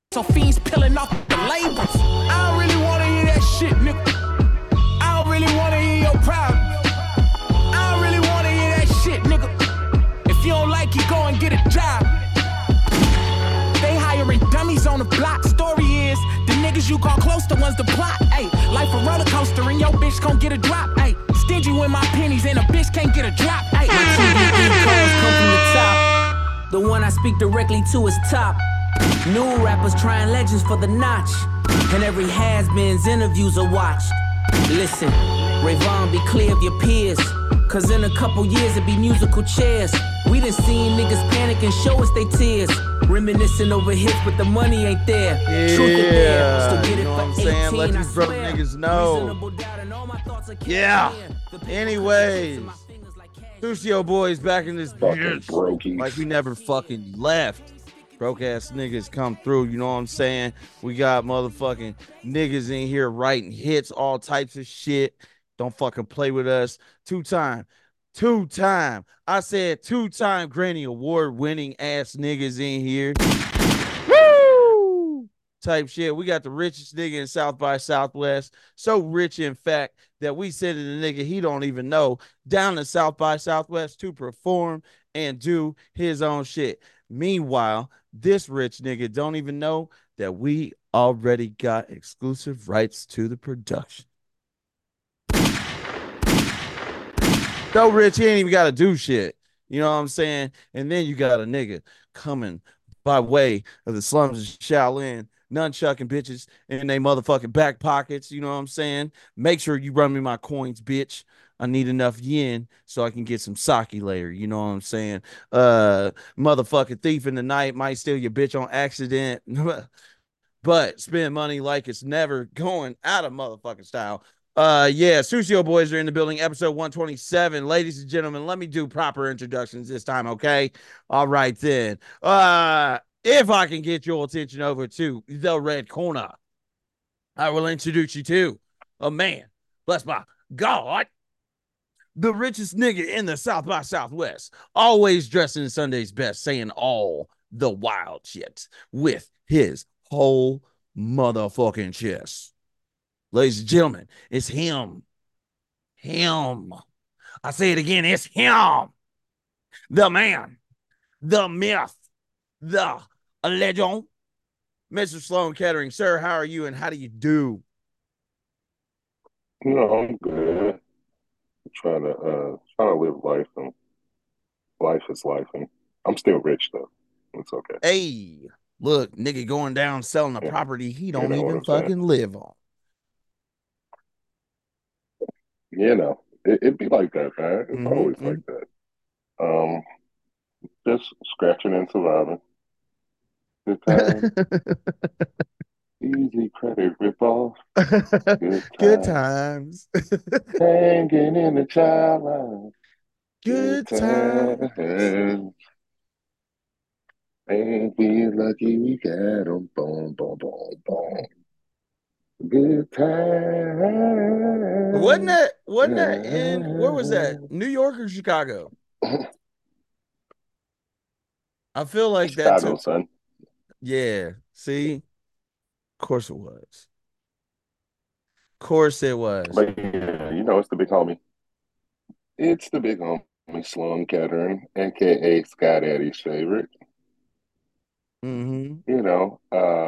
So fiends peeling off the labels. I don't really wanna hear that shit, nigga. I don't really wanna hear your problem. I don't really wanna hear that shit, nigga. If you don't like it, go and get a job. They hiring dummies on the block. Story is, the niggas you call close, the ones to plot. Ayy, life a roller coaster and your bitch gon' get a drop. Ayy, stingy with my pennies and a bitch can't get a drop. Ayy, my TDE calls come from the top. The one I speak directly to is top. New rappers trying legends for the notch. And every has-beens interviews are watched. Listen, Rayvon, be clear of your peers. Cause in a couple years it be musical chairs. We done seen niggas panic and show us they tears. Reminiscing over hits, but the money ain't there. Yeah, Truth is there. Still get you it know for what I'm saying? 18, Let I these broke swear. niggas know. Reasonable doubt and all my thoughts are Yeah. The paper Anyways, my fingers like cash. Sucio Boys back in this Fucking bitch. brokies. Like we never fucking left. Broke ass niggas come through, you know what I'm saying? We got motherfucking niggas in here writing hits, all types of shit. Don't fucking play with us. Two-time, I said two-time Grammy Award winning ass niggas in here. Woo! Type shit. We got the richest nigga in South by Southwest. So rich, in fact, that we sent the nigga he don't even know down to South by Southwest to perform and do his own shit. Meanwhile, this rich nigga don't even know that we already got exclusive rights to the production. So rich, he ain't even got to do shit. You know what I'm saying? And then you got a nigga coming by way of the slums of Shaolin, nunchucking bitches in they motherfucking back pockets. You know what I'm saying? Make sure you run me my coins, bitch. I need enough yen so I can get some sake later. You know what I'm saying? Motherfucking thief in the night might steal your bitch on accident, but spend money like it's never going out of motherfucking style. Yeah, Sucio Boys are in the building, episode 127. Ladies and gentlemen, let me do proper introductions this time, okay? All right, then. If I can get your attention over to the red corner, I will introduce you to a man, bless my God, the richest nigga in the South by Southwest, always dressing in Sunday's best, saying all the wild shit with his whole motherfucking chest. Ladies and gentlemen, it's him. Him. I say it again, it's him. The man, the myth, the legend, Mr. Sloan Kettering. Sir, how are you and how do you do? No, I'm good. Trying to live life, and life is life, and I'm still rich though. It's okay. Hey, look, nigga going down selling a property he don't even fucking live on. You know, it'd be like that, man. It's always like that. Just scratching and surviving. Good time. Easy credit ripoff. Good times. Hanging in the child line. Good times. And we lucky we got them. Boom, boom, boom, boom. Good time. Wasn't that in, where was that? New York or Chicago? I feel like Chicago, son. Yeah. See? Of course it was. Of course it was. But yeah, you know, it's the big homie. It's the big homie, Sloan Kettering, aka Sky Daddy's favorite. Mm-hmm. You know,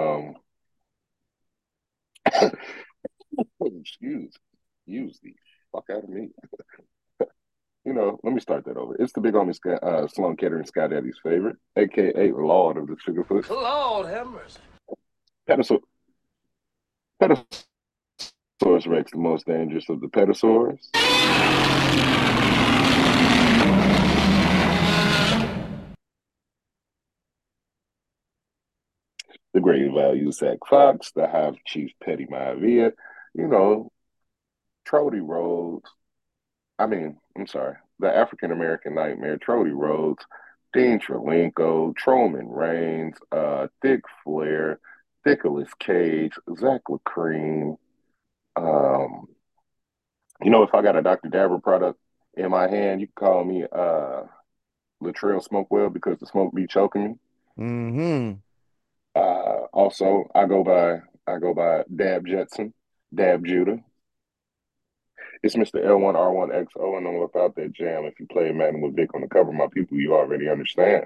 excuse the fuck out of me. You know, let me start that over. It's the big homie Sloan Kettering, Sky Daddy's favorite, aka Lord of the Sugarfoot. Lord have mercy. Petasaurus Rex, the most dangerous of the petasaurs. The great value Zach Fox, the Hive Chief Petty Maivia, you know, Trody Rhodes. I'm sorry, the African American Nightmare, Trody Rhodes, Dean Trelenko, Trollman Reigns, Dick Flair, Nicolas Cage, Zach LaCream. You know, if I got a Dr. Dabber product in my hand, you can call me Latrell Smokewell because the smoke be choking me. Mm-hmm. Also, I go by Dab Jetson, Dab Judah. It's Mr. L1R1XO, and I'm without that jam. If you play Madden with Vic on the cover, my people, you already understand.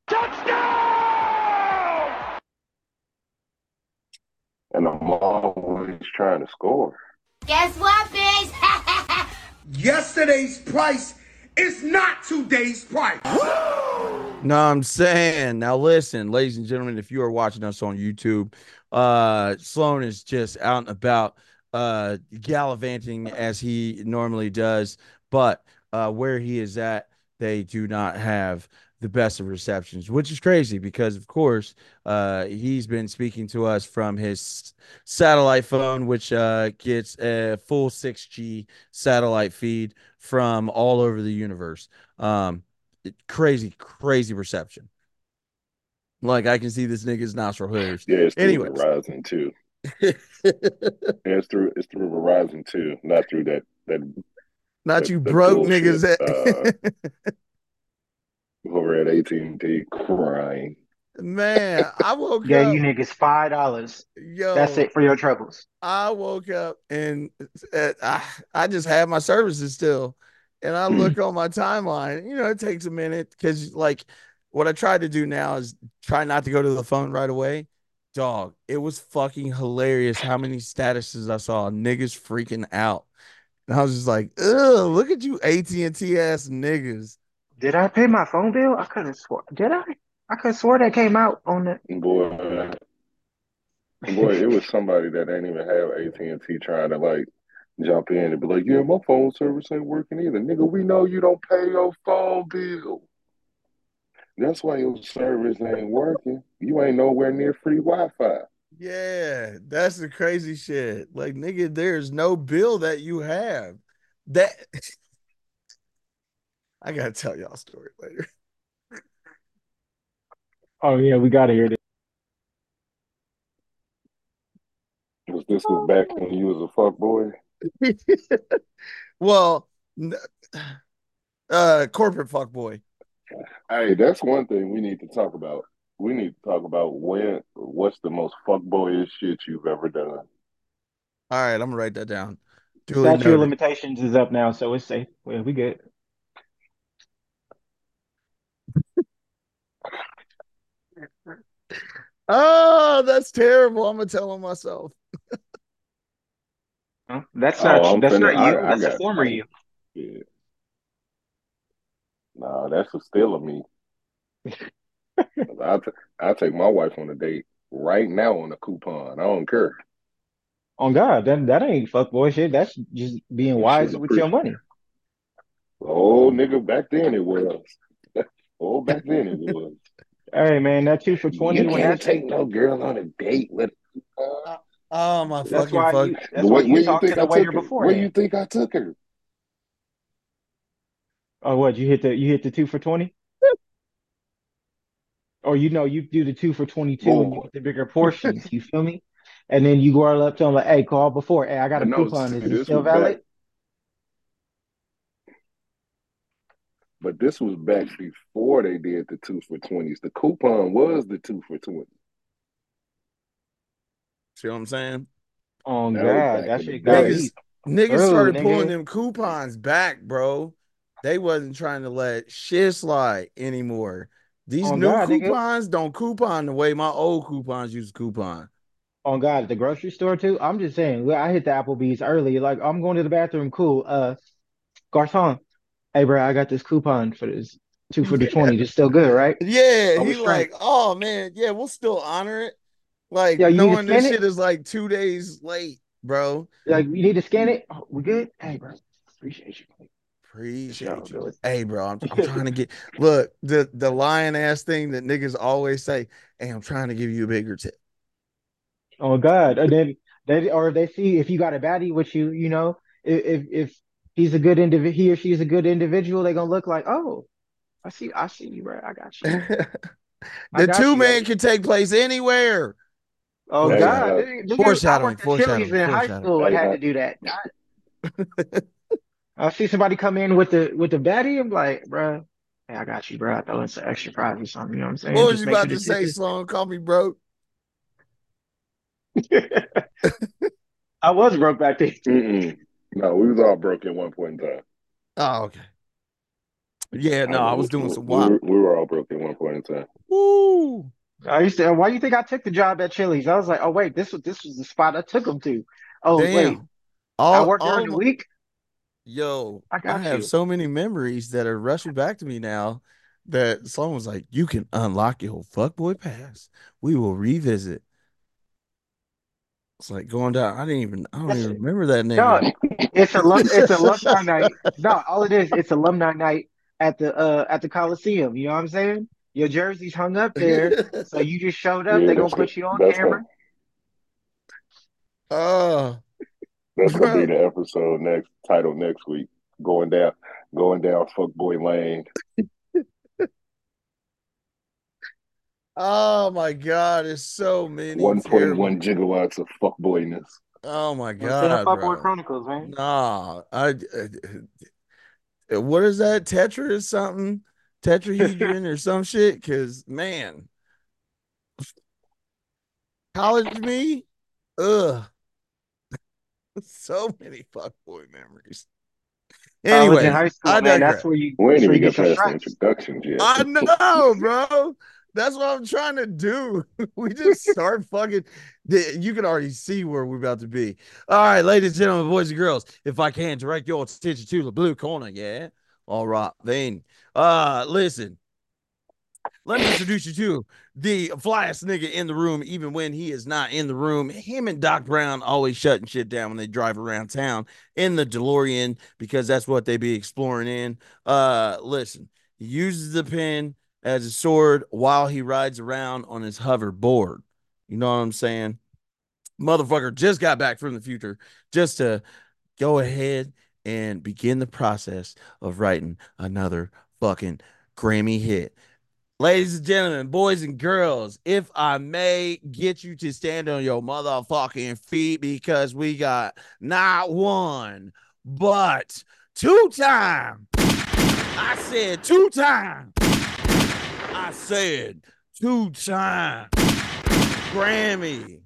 And I'm always trying to score. Guess what, bitch? Yesterday's price is not today's price. No, I'm saying now. Listen, ladies and gentlemen, if you are watching us on YouTube, Sloan is just out and about, gallivanting as he normally does. But where he is at, they do not have the best of receptions, which is crazy because, of course, he's been speaking to us from his satellite phone, which gets a full 6G satellite feed from all over the universe. Crazy reception. Like I can see this nigga's nostril hairs. Yeah, it's through Anyways. Verizon too. Yeah, it's through Verizon too, not through Not you the broke bullshit niggas at over at AT&T crying. man, I woke Yeah, up, you niggas $5. That's yo, it for your troubles. I woke up and I just had my services still. And I look on my timeline, it takes a minute because, like, what I try to do now is try not to go to the phone right away. Dog, it was fucking hilarious how many statuses I saw. Niggas freaking out. And I was just like, ugh, look at you AT&T ass niggas. Did I pay my phone bill? I couldn't swear. Did I? I could swear that came out on the. Boy, boy, it was somebody that ain't even have AT&T trying to like jump in and be like, yeah, my phone service ain't working either. Nigga, we know you don't pay your phone bill. That's why your service ain't working. You ain't nowhere near free Wi-Fi. Yeah, that's the crazy shit. Like, nigga, there's no bill that you have. That I gotta tell y'all a story later. Oh yeah, we gotta hear this. This was back when you was a fuck boy. Well, corporate fuck boy. Hey, that's one thing we need to talk about. We need to talk about what's the most fuckboyish shit you've ever done. All right, I'm gonna write that down. Duly Statute of noted. limitations is up now, so it's safe. Well, we good. Oh, that's terrible. I'm gonna tell him myself. Huh? That's Oh, not I'm that's finna. not you. I That's a got. former Oh, you. shit. Nah, that's a still of me. I I take my wife on a date right now on a coupon. I don't care. On God, that ain't fuckboy shit. That's just being And wise she'll with your appreciate. money. Oh, nigga, back then it was. Oh, back then it was. Hey man, that 2 for 20 You when can't that's take no girl on a date with. Uh, oh my that's fucking why fuck. you that's why Where, you where you talk to think the I waiter took her? Where beforehand. you think I took her? Oh what, you hit the 2 for 20? Or you do the 2 for 22 and you Boy, get the bigger portions. You feel me? And then you go all up to them like, hey, call before. Hey, I got but a no, coupon. see, Is it still valid? this was back before they did the 2 for 20s. The coupon was the 2 for 20. See what I'm saying? Oh That was God, back that in the shit got day. Niggas, me niggas through, started pulling nigga. them coupons back, bro. They wasn't trying to let shit slide anymore. These Oh new God, nigga. coupons don't coupon the way my old coupons used to coupon. Oh God, at the grocery store too. I'm just saying, look, I hit the Applebee's early. Like, I'm going to the bathroom. Cool. Garcon. Hey, bro, I got this coupon for this 2 for 20. It's still good, right? Yeah, Oh, he it's straight. like, oh man, yeah, we'll still honor it. Like Yeah, you need to knowing this scan shit it. is like 2 days late, bro. Like, you need to scan it. Oh, we good? Hey, bro, appreciate you. For sure, Appreciate you. do Hey, bro, I'm it. trying to get look the lion ass thing that niggas always say. Hey, I'm trying to give you a bigger tip. Oh God. And then or if they see if you got a baddie with you, if he's a good he or she's a good individual, they're gonna look like, oh, I see you, bro. I got you. I The got two you. man can take place anywhere. Oh Hey, God, Foreshadowing. nigga, I Foreshadowing. worked at Chili's Foreshadowing. in high Foreshadowing. school and hey, had to do that. I see somebody come in with the baddie, I'm like, bro, hey, I got you, bro. I throw in some extra fries or something. You know what I'm What saying? was Just you make sure about the to tip say, is. Sloan? Call me broke. I was broke back then. Mm-mm. No, we was all broke at one point in time. Oh, okay. Yeah, no, I was doing some We wild. were all broke at one point in time. Woo. I used to. Why do you think I took the job at Chili's? I was like, oh wait, this was the spot I took him to. Oh wait, Damn. I work during All the my, week. yo, I I got have you. so many memories that are rushing back to me now that someone was like, you can unlock your fuckboy pass. We will revisit. It's like going down. I don't even remember that No, nigga. it's alumni night. No, all it is, it's alumni night at the Coliseum. You know what I'm saying? Your jersey's hung up there, so you just showed up. Yeah, They gonna put you on that's gonna camera. Oh, that's gonna be bro. the episode next title next week. Going down, going down fuckboy lane. Oh my God. It's so many terrible. 1.1 gigawatts of fuckboyness. Oh my I'm saying God, Fuckboy bro. Chronicles, man. Nah, what is that? Tetra is something? Tetrahedron or some shit? Because man, college me, ugh, so many fuckboy memories. College and Anyways, high school, I man. digress. We ain't That's where even you get get your past the stripes. introductions yet. I know, bro. That's what I'm trying to do. We just start fucking. You can already see where we're about to be. All right, ladies and gentlemen, boys and girls, if I can direct your attention to the blue corner, yeah. All right, then. Listen. Let me introduce you to the flyest nigga in the room, even when he is not in the room. Him and Doc Brown always shutting shit down when they drive around town in the DeLorean because that's what they be exploring in. Listen, he uses the pen as a sword while he rides around on his hoverboard. You know what I'm saying? Motherfucker just got back from the future just to go ahead and begin the process of writing another fucking Grammy hit. Ladies and gentlemen, boys and girls, if I may get you to stand on your motherfucking feet because we got not one, but two time. I said two time. I said two time. Grammy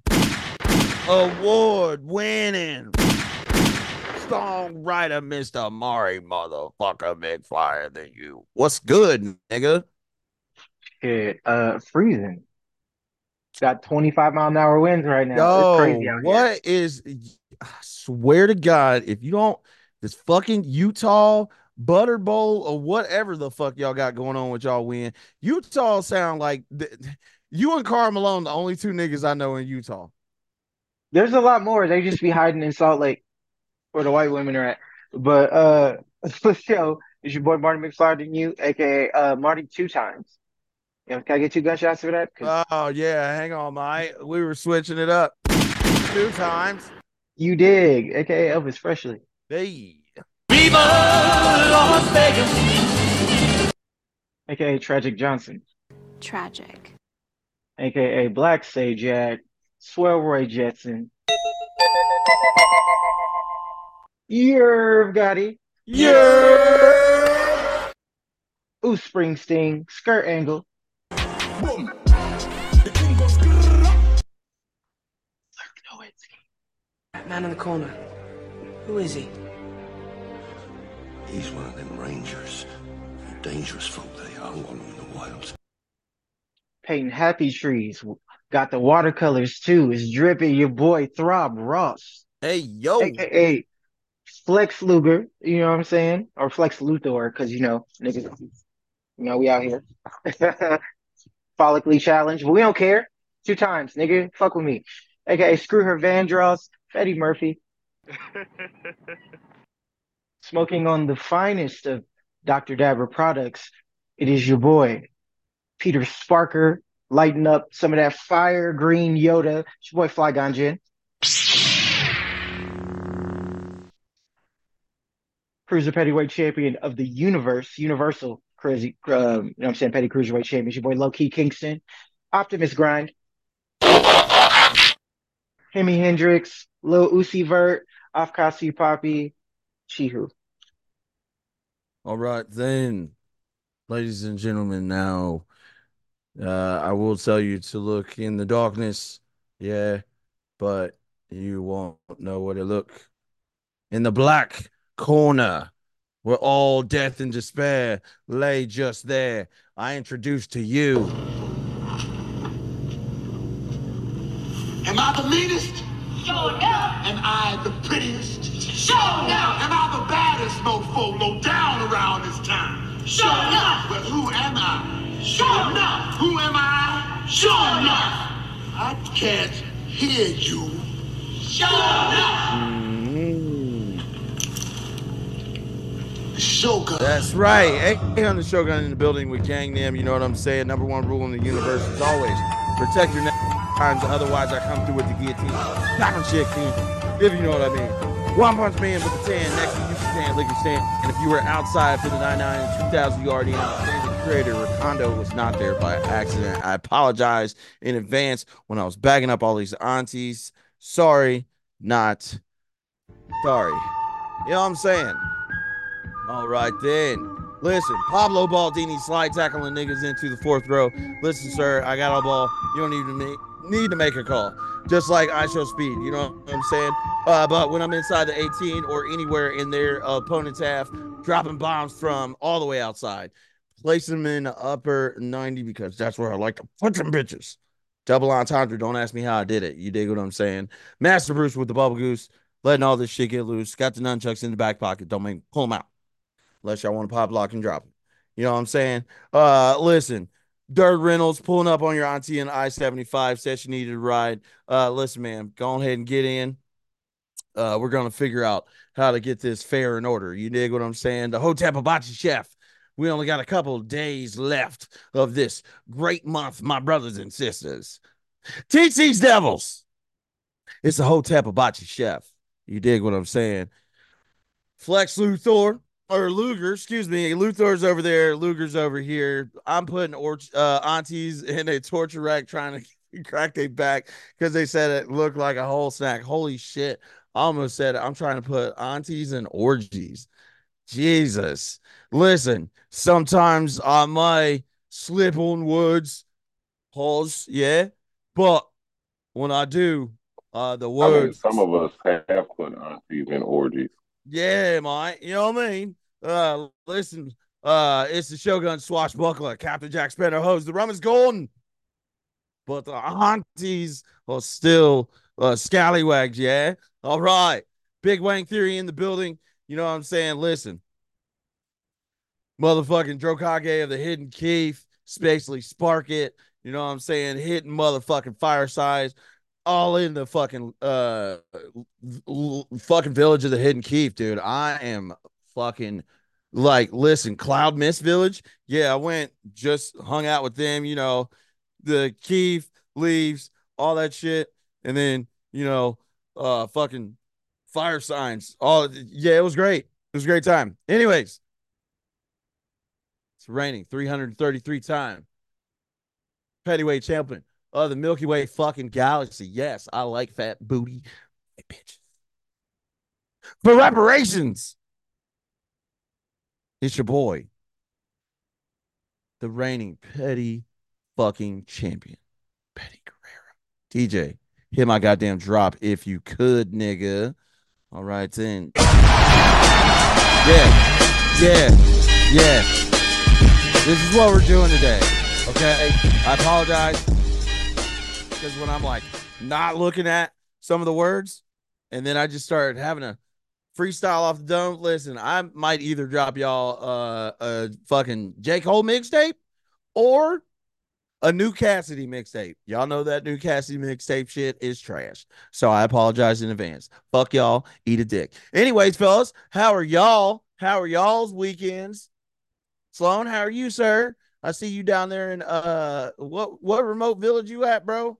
award winning songwriter, Mr. Mari motherfucker McFlyer than you. What's good, nigga? Shit, freezing. Got 25-mile-an-hour winds right now. It's Yo, crazy out here. what is, I swear to God, if you don't, this fucking Utah Butter Bowl or whatever the fuck y'all got going on with y'all win, Utah sound like you and Karl Malone, the only two niggas I know in Utah. There's a lot more. They just be hiding in Salt Lake where the white women are at. But for show, it's your boy Marty McFly than you, aka Marty two times. You know, can I get two gunshots for that? Because Oh, yeah, hang on, mate. We were switching it up two times. you dig, aka Elvis Presley, Hey. aka Tragic Johnson, Tragic. aka Black Sajak, Swell Roy Jetson, Yerv Gotti, Yeah. Ooh Springsteen, Skirt Angle, That man in the corner. Who is he? He's one of them rangers. Dangerous folk they are, one in the wilds. painting happy trees. Got the watercolors too. It's dripping. Your boy Throb Ross, Hey, yo. aka Flex Luger. You know what I'm saying? Or Flex Luthor, because niggas. We out here. Follically challenged, but we don't care. Two times, nigga. Fuck with me. AKA Screw Her Vandross, Eddie Murphy. Smoking on the finest of Dr. Dabber products. It is your boy, Peter Sparker, lighting up some of that fire green Yoda. It's your boy Fly Ganjin. Cruiser Pettyweight Champion of the universe, Universal Crazy, you know what I'm saying, Petty Cruiserweight Champion. It's your boy Low Key Kingston. Optimus Grind. Hemi Hendrix, Lil Uzi Vert, Afkasi Poppy, Chihu. All right, then, ladies and gentlemen, now I will tell you to look in the darkness. Yeah, but you won't know what it look. In the black corner, where all death and despair lay just there, I introduce to you. Am I the meanest? Sure enough. Am I the prettiest? Sure enough. Am I the baddest mofo low down around this town? Sure enough. But who am I? Sure enough. Who am I? Sure enough. I can't hear you. Sure enough. Shogun. That's right. Hey, on the Shogun in the building with Gang Nim. You know what I'm saying? Number one rule in the universe is always protect your times. Otherwise, I come through with the guillotine. Knocking shit, King. If you know what I mean. One Punch Man with the 10. Next to you stand, liquor stand. And if you were outside for the 99 and 2000, you already understand the creator. Recondo was not there by accident. I apologize in advance when I was bagging up all these aunties. Sorry, not sorry. You know what I'm saying? All right, then. Listen, Pablo Baldini slide tackling niggas into the fourth row. Listen, sir, I got a ball. You don't need to make a call. Just like I show speed. You know what I'm saying? But when I'm inside the 18 or anywhere in their opponent's half, dropping bombs from all the way outside, placing them in the upper 90 because that's where I like to put them bitches. Double entendre. Don't ask me how I did it. You dig what I'm saying? Master Bruce with the bubble goose, letting all this shit get loose. Got the nunchucks in the back pocket. Don't pull them out. Unless y'all want to pop, lock, and drop it. You know what I'm saying? Listen, Dirt Reynolds pulling up on your auntie in I-75, said she needed a ride. Listen, man, go ahead and get in. We're going to figure out how to get this fair in order. You dig what I'm saying? The Hotep Hibachi Chef. We only got a couple of days left of this great month, my brothers and sisters. Teach these devils. It's the Hotep Hibachi Chef. You dig what I'm saying? Flex Luthor. Or Luger, excuse me. Luthor's over there. Luger's over here. I'm putting aunties in a torture rack trying to crack their back because they said it looked like a whole snack. Holy shit. I almost said it. I'm trying to put aunties in orgies. Jesus. Listen, sometimes I may slip on words. Pause. Yeah. But when I do, the words. I mean, some of us have put aunties in orgies. Yeah, mate. You know what I mean? Listen, it's the Shogun swashbuckler, Captain Jack Spanner Hose. The rum is golden, but the aunties are still scallywags, yeah? All right. Big Wang Theory in the building. You know what I'm saying? Listen. Motherfucking Drokage of the Hidden Keith, Spacely Spark It. You know what I'm saying? Hitting motherfucking firesides. All in the fucking fucking village of the Hidden Keith, dude. I am fucking like, listen, Cloud Mist Village. Yeah, I went, just hung out with them, you know, the Keith leaves, all that shit. And then, you know, fucking fire signs. Yeah, it was great. It was a great time. Anyways, it's raining 333 times. Pettyweight champion of the Milky Way fucking galaxy. Yes, I like fat booty bitches. For reparations, it's your boy, the reigning petty fucking champion, Petty Guerrero. DJ, hit my goddamn drop if you could, nigga. All right, then. Yeah. This is what we're doing today. Okay, I apologize because when I'm like not looking at some of the words and then I just started having a freestyle off the dome. Listen, I might either drop y'all a fucking J. Cole mixtape or a New Cassidy mixtape. Y'all know that New Cassidy mixtape shit is trash. So I apologize in advance. Fuck y'all. Eat a dick. Anyways, fellas, how are y'all? How are y'all's weekends? Sloan, how are you, sir? I see you down there in what remote village you at, bro?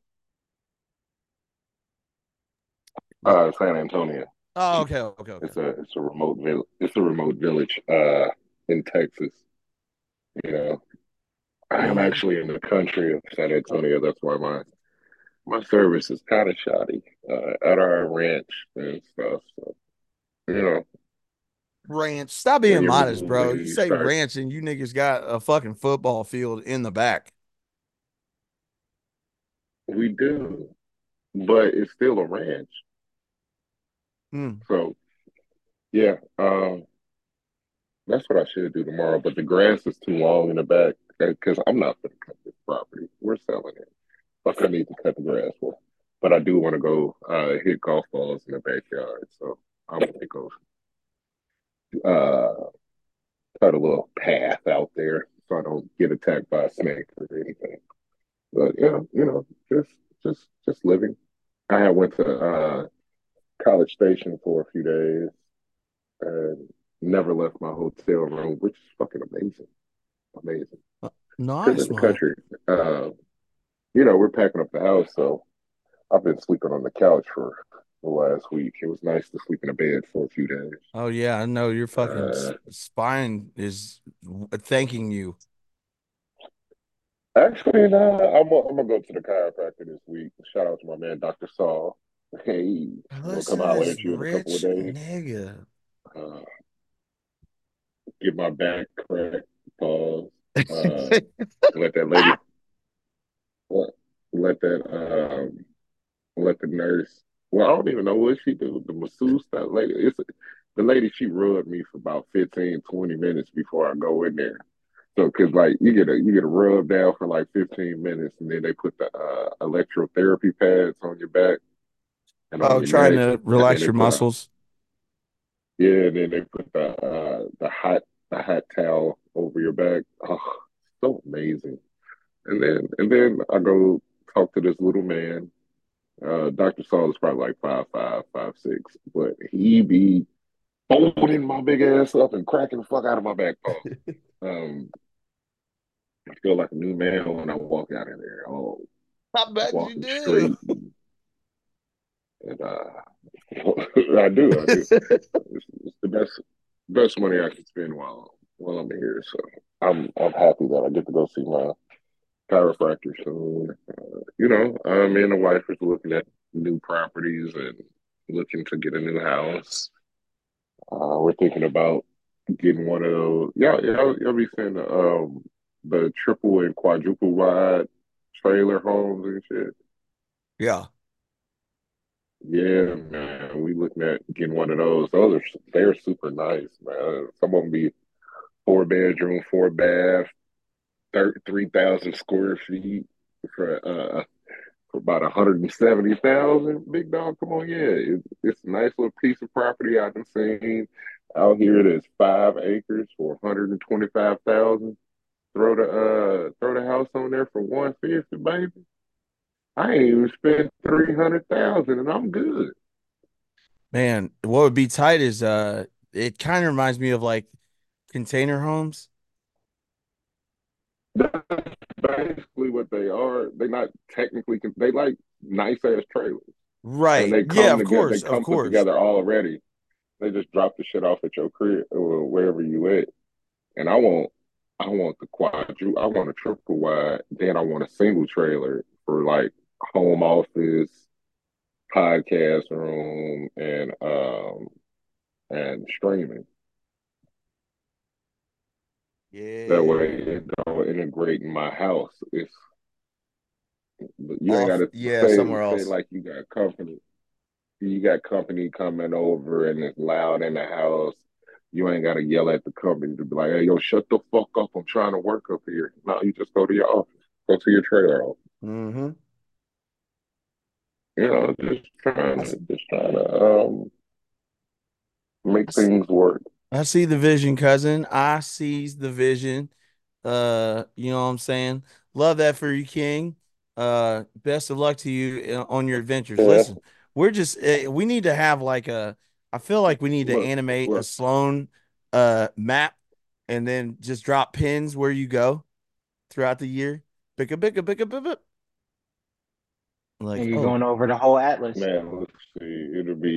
San Antonio. Oh, okay. It's a remote village. It's a remote village in Texas. You know, I am actually in the country of San Antonio. That's why my service is kind of shoddy at our ranch and stuff. So, you know, ranch. Stop being modest, bro. when You say start- ranch and you niggas got a fucking football field in the back. we do. but it's still a ranch. Hmm. So yeah, that's what I should do tomorrow. But the grass is too long in the back because I'm not going to cut this property. We're selling it. Like I need to cut the grass for. But I do want to go hit golf balls in the backyard. So I'm gonna go uh, cut a little path out there so I don't get attacked by a snake or anything. But yeah, just living. I had went to College Station for a few days and never left my hotel room, which is fucking amazing. Amazing. Because in Nice, the man. country, uh, we're packing up the house, so I've been sleeping on the couch for the last week. It was nice to sleep in a bed for a few days. Oh yeah, I know your fucking Uh, spine is thanking you. Actually, no, I'm gonna go to the chiropractor this week. Shout out to my man, Dr. Saul. Hey, I'm gonna come Listen to holler this at you in a couple of rich days. nigga. Uh, get my back cracked. Pause. Uh, let that lady, let, let that let the nurse. Well, I don't even know what she do. The masseuse, that lady. The lady. She rubbed me for about 15, 20 minutes before I go in there. So, cause like you get a rub down for like 15 minutes, and then they put the electrotherapy pads on your back and on Oh, your trying neck, to and then relax they your put muscles. and then they put the hot towel over your back. Oh, so amazing. And then I go talk to this little man. Dr. Saul is probably like 5'5", 5'6", but he be folding my big ass up and cracking the fuck out of my back bone. Um, I feel like a new man when I walk out of there. Oh, I bet you walking do. straight, and I do, I do. It's the best money I can spend while I'm here. So I'm happy that I get to go see my chiropractor soon. Me and the wife is looking at new properties and looking to get a new house. We're thinking about getting one of those. Y'all be seeing the triple and quadruple wide trailer homes and shit. Yeah. Yeah, man, we looking at getting one of those. They're super nice, man. Some of them be 4 bedroom, 4 bath, 3,000 square feet for about 170,000. Big dog, come on, yeah, it's a nice little piece of property I've been seeing out here. That's 5 acres for 125,000. Throw the house on there for 150, baby. I ain't even spent 300,000, and I'm good. Man, what would be tight is it kind of reminds me of like container homes. That's basically what they are. They not technically they like nice ass trailers, and Right. they Yeah, come of together. They course. Of come put course. together already. They just drop the shit off at your crib or wherever you at. And I want the quadruple. I want a triple wide. Then I want a single trailer for like home office, podcast room, and streaming. That way Yeah. it don't integrate in my house. You ain't got Off. to Yeah, say somewhere say else. like you got company. You got company coming over and it's loud in the house. You ain't got to yell at the company to be like, "Hey, yo, shut the fuck up! I'm trying to work up here." No, you just go to your office, go to your trailer office. Mm-hmm. Just trying to make I s- things work. I see the vision, cousin. I sees the vision. You know what I'm saying? Love that for you, King. Best of luck to you on your adventures. Yeah, Listen, we need to have like I feel like we need to look, animate a look, Sloan map and then just drop pins where you go throughout the year. Bicka bicka bicka bicka. And Like, you're oh, going over the whole atlas. man. Let's see.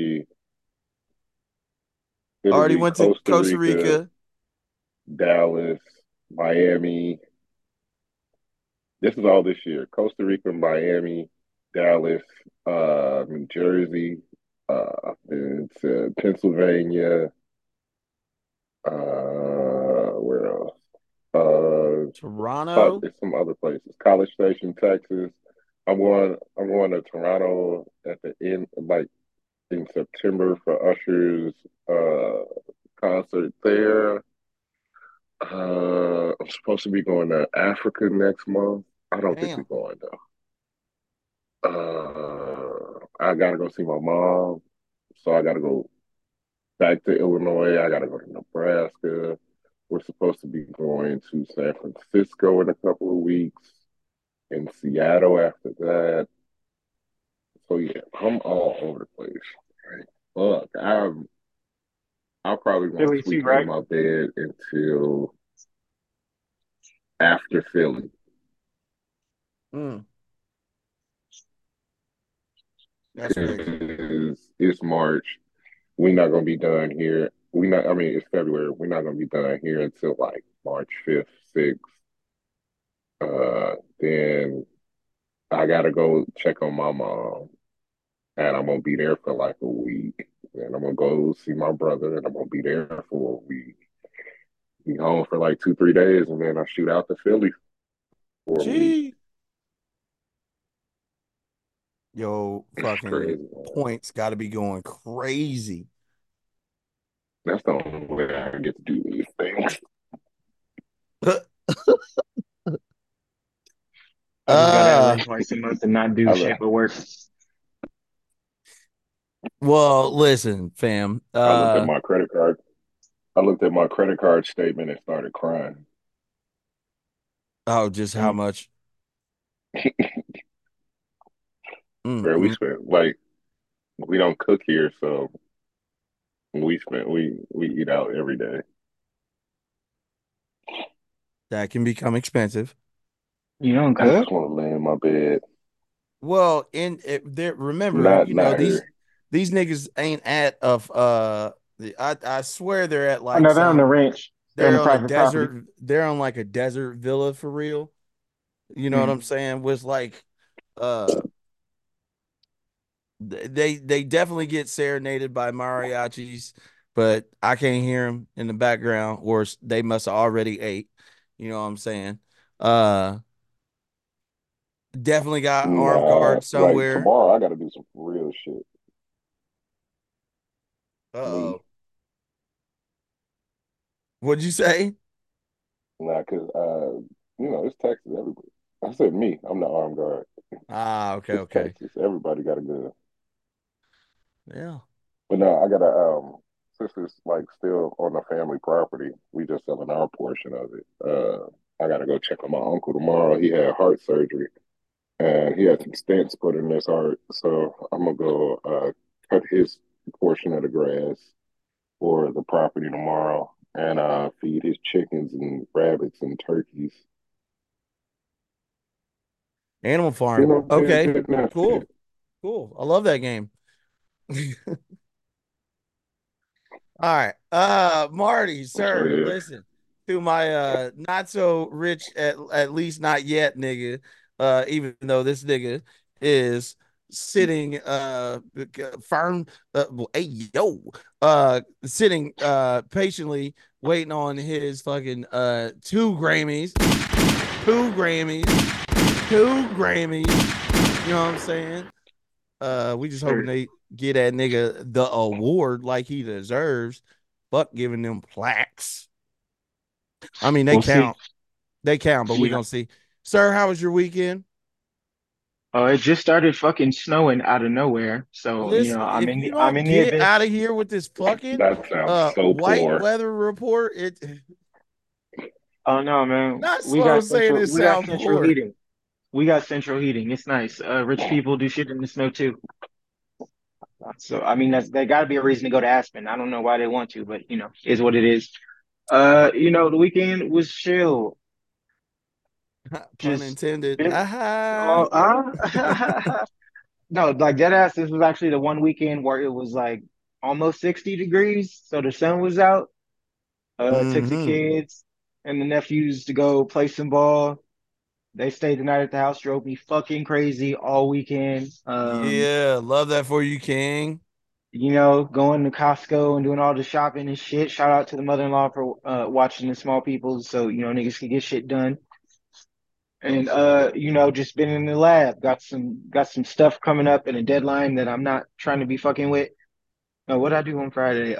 It'll already be went to Costa Costa Rica, Rica. Dallas, Miami. This is all this year. Costa Rica, Miami, Dallas, New Jersey, it's Pennsylvania. Where else? Toronto. It's some other places. College Station, Texas. I'm going to Toronto at the end, like in September for Usher's uh concert there. I'm supposed to be going to Africa next month. I don't think we're Damn. going though. I gotta go see my mom, so I gotta go back to Illinois. I gotta go to Nebraska. We're supposed to be going to San Francisco in a couple of weeks, in Seattle after that. So yeah, I'm all over the place. Right? Fuck, I'll probably won't Philly too, sleep in right? my bed until after Philly. Mm, that's crazy. Because it's March. We're not gonna be done here. We not. I mean, it's February. We're not gonna be done here until like March 5th, 6th. Then I gotta go check on my mom, and I'm gonna be there for like a week. Then I'm gonna go see my brother, and I'm gonna be there for a week. Be home for like 2, 3 days, and then I shoot out to Philly for a week. Gee. Yo, It's fucking crazy, man. points got to be going crazy. That's the only way I get to do these things. I just gotta uh, average twice a month and not do I, shit but work. well, listen, fam. I looked at my credit card. I looked at my credit card statement and started crying. Oh, just how Mm. much? Mm, Where we mm, spent like we don't cook here, so we eat out every day. that can become expensive. You don't I cook? just want to lay in my bed. Well, in it, there, remember, Not these her. niggas ain't at of I swear they're at Oh like no, they're on the ranch. They're on they're the on a private property. desert, they're on like a desert villa for real. You know what Mm. I'm saying? With like uh they definitely get serenaded by mariachis, but I can't hear them in the background, or they must have already ate. You know what I'm saying? Uh, definitely got armed Nah, guards like somewhere. tomorrow I got to do some real shit. Me, Uh-oh. What'd you say? nah, cause it's Texas. Everybody. I said me. I'm the armed guard. Ah, okay, It's okay. Texas. Everybody got a gun. Yeah. But no, I gotta since it's like still on the family property, we just selling our portion of it. I gotta go check on my uncle tomorrow. He had heart surgery and he had some stents put in his heart. So I'm gonna go cut his portion of the grass for the property tomorrow and feed his chickens and rabbits and turkeys. Animal You Farm. know, be a Okay. good nephew. Cool. Cool. I love that game. All right. Marty, So sir, yeah. listen to my not so rich at least not yet nigga. Even though this nigga is sitting firm hey yo sitting patiently waiting on his fucking 2 Grammys, 2 Grammys, 2 Grammys. You know what I'm saying? We just hoping Sure. they get that nigga the award like he deserves. Fuck giving them plaques. I mean, they We'll see. count. They count, but we Yeah. gonna see. Sir, how was your weekend? Oh, it just started fucking snowing out of nowhere. So, Listen, I'm if in you I'm don't in the get event. out of here with this fucking That sounds so white poor. weather report, it Oh no, man. not slow saying it We got sound central poor. heating. We got central heating. It's nice. Rich people do shit in the snow too. So I mean that gotta be a reason to go to Aspen. I don't know why they want to, but is what it is. The weekend was chill. Pun Just intended. bit, Aha. no, like dead ass, this was actually the one weekend where it was like almost 60 degrees, so the sun was out. Took the Mm-hmm. kids and the nephews to go play some ball. They stayed the night at the house, drove me fucking crazy all weekend. Yeah, love that for you, King. Going to Costco and doing all the shopping and shit. Shout out to the mother-in-law for watching the small people so niggas can get shit done. And just been in the lab. Got some stuff coming up and a deadline that I'm not trying to be fucking with. What I do on Friday?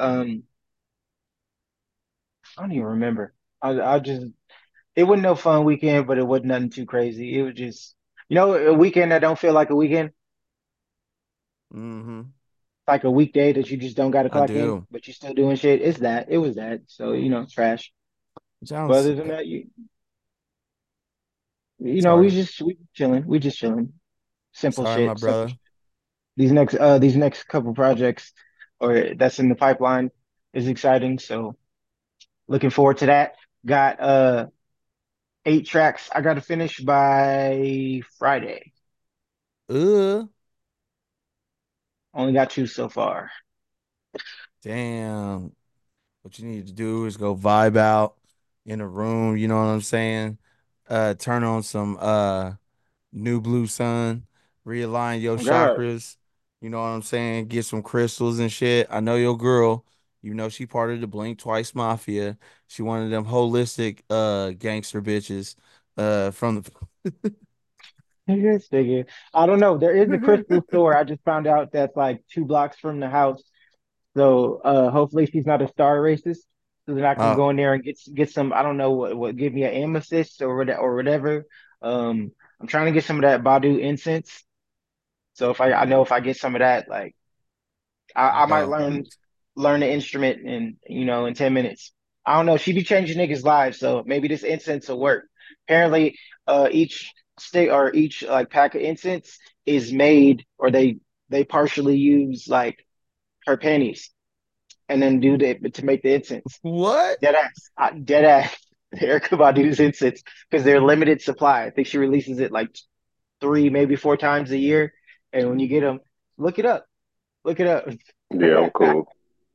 I don't even remember. I just it wasn't no fun weekend, but it wasn't nothing too crazy. It was just a weekend that don't feel like a weekend, Mm-hmm. like a weekday that you just don't got to I clock in, do. but you still doing shit. It's that. It was that. So trash. But Sounds other than that, we sorry. just chilling. We just chilling. Simple Sorry, my shit. Simple brother. shit. These next couple projects or that's in the pipeline is exciting. So looking forward to that. Got 8 tracks I got to finish by Friday. Uh, Only got two so far. damn. What you need to do is go vibe out in a room, you know what I'm saying? Turn on some New Blue Sun, realign your Oh God. chakras, you know what I'm saying? Get some crystals and shit. I know your girl, she part of the Blink Twice Mafia. She one of them holistic gangster bitches from Yes, nigga. I don't know. There is a crystal the store. I just found out that's like 2 blocks from the house. So hopefully she's not a star racist. So then I can uh go in there and get some, I don't know what give me an amethyst or whatever. I'm trying to get some of that Badu incense. So if I know if I get some of that, like I might bro. learn the instrument in 10 minutes. I don't know. She be changing niggas' lives, so maybe this incense will work. Apparently, each stick or each like pack of incense is made, or they partially use like her pennies and then do the to make the incense. What? Dead ass. Erykah Badu's incense because they're limited supply. I think she releases it like 3, maybe 4 times a year, and when you get them, look it up. Look it up. Yeah, I'm cool.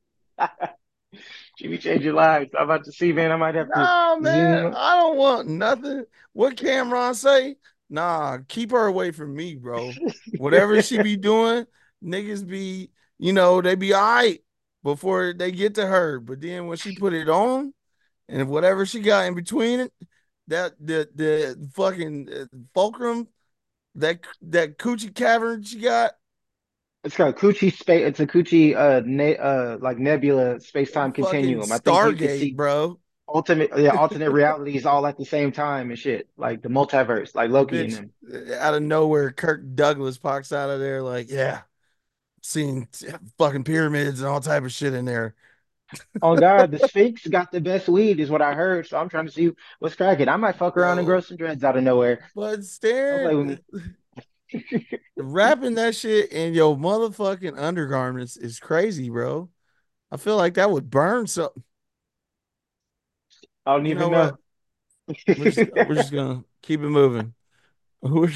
She be changing lives. I'm about to see, man. I might have to No, man, zoom. I don't want nothing. What Cameron say? Nah, keep her away from me, bro. Whatever she be doing, niggas be, they be all right before they get to her. But then when she put it on, and whatever she got in between it, that the fucking fulcrum, that coochie cavern she got, It's called Coochie space. It's a Coochie like nebula space time fucking continuum. I think you could Stargate, see bro. alternate realities all at the same time and shit, like the multiverse, like Loki and Bitch, them. out of nowhere, Kirk Douglas pops out of there like, yeah, seen fucking pyramids and all type of shit in there. Oh God, the Sphinx got the best weed, is what I heard. So I'm trying to see what's cracking. I might fuck around and grow Yo, some dreads out of nowhere. but Don't play with staring, me. wrapping that shit in your motherfucking undergarments is crazy, bro. I feel like that would burn something. I don't You know even what? know. We're just gonna keep it moving. We're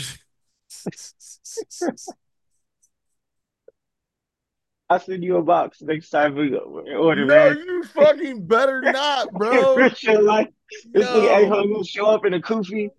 I'll send you a box next time we go order, no, man. you fucking better not, bro. Enrich your life. This nigga No. A-Hung will show up in a kufi,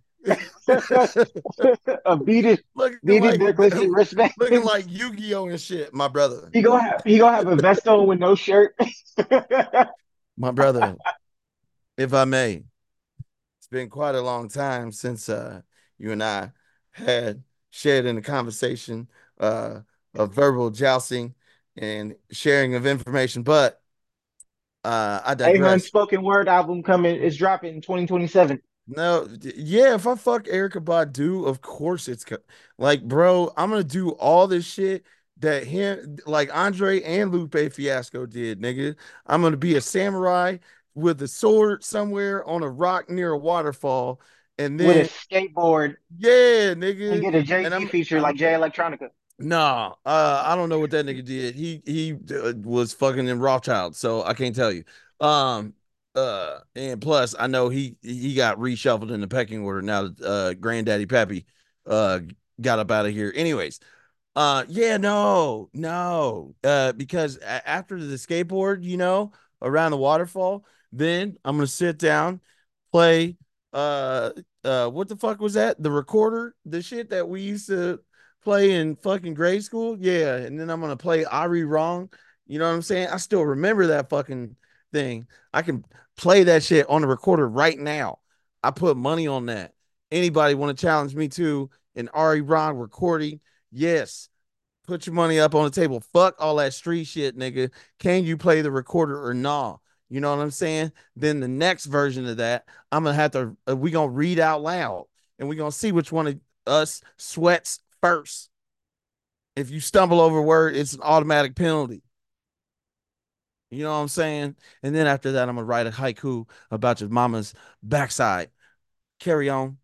a looking beaded like necklace and looking like wristbands. Yu-Gi-Oh and shit, my brother. He gonna have a vest on with no shirt. My brother, if I may. It's been quite a long time since you and I had shared in a conversation of verbal jousting and sharing of information, but I A-Hun digress. spoken word album coming is dropping in 2027. No, yeah, if I fuck Erica Badu, of course like, bro, I'm gonna do all this shit that him, like Andre and Lupe Fiasco did, nigga. I'm gonna be a samurai with a sword somewhere on a rock near a waterfall, and With a then skateboard yeah, and nigga, get a and Jay-Z feature like Jay Electronica. nah, I don't know what that nigga did. He was fucking in Rothschild, so I can't tell you. Um, and plus I know he got reshuffled in the pecking order now that Granddaddy Pappy uh got up out of here. Anyways, yeah, no, because after the skateboard, around the waterfall, then I'm gonna sit down, play, uh, what the fuck was that? The recorder, the shit that we used to play in fucking grade school, yeah, and then I'm gonna play Ari Wrong. You know what I'm saying? I still remember that fucking thing. I can play that shit on the recorder right now. I put money on that, Anybody want to challenge me to an Ari Ron recording? Yes. Put your money up on the table. Fuck all that street shit, nigga. Can you play the recorder or not? You know what I'm saying? Then the next version of that, I'm gonna have to. We gonna read out loud, and we gonna see which one of us sweats first. If you stumble over a word, it's an automatic penalty. You know what I'm saying? And then after that, I'm gonna write a haiku about your mama's backside. Carry on.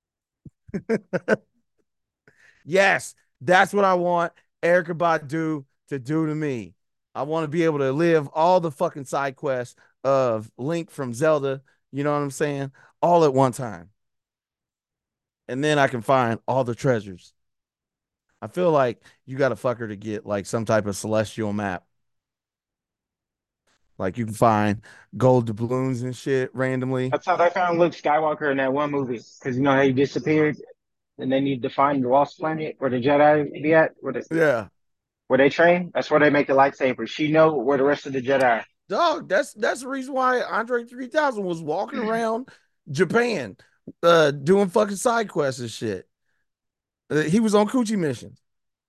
Yes, that's what I want Erykah Badu to do to me. I want to be able to live all the fucking side quests of Link from Zelda, you know what I'm saying? All at one time. And then I can find all the treasures. I feel like you got to fuck her to get like some type of celestial map. Like you can find gold doubloons and shit randomly. That's how they found Luke Skywalker in that one movie. Because you know how he disappeared, and they need to find the lost planet where the Jedi be at, Yeah. where they train. That's where they make the lightsaber. She know where the rest of the Jedi are. Dog, that's the reason why Andre 3000 was walking around Japan doing fucking side quests and shit. He was on coochie missions.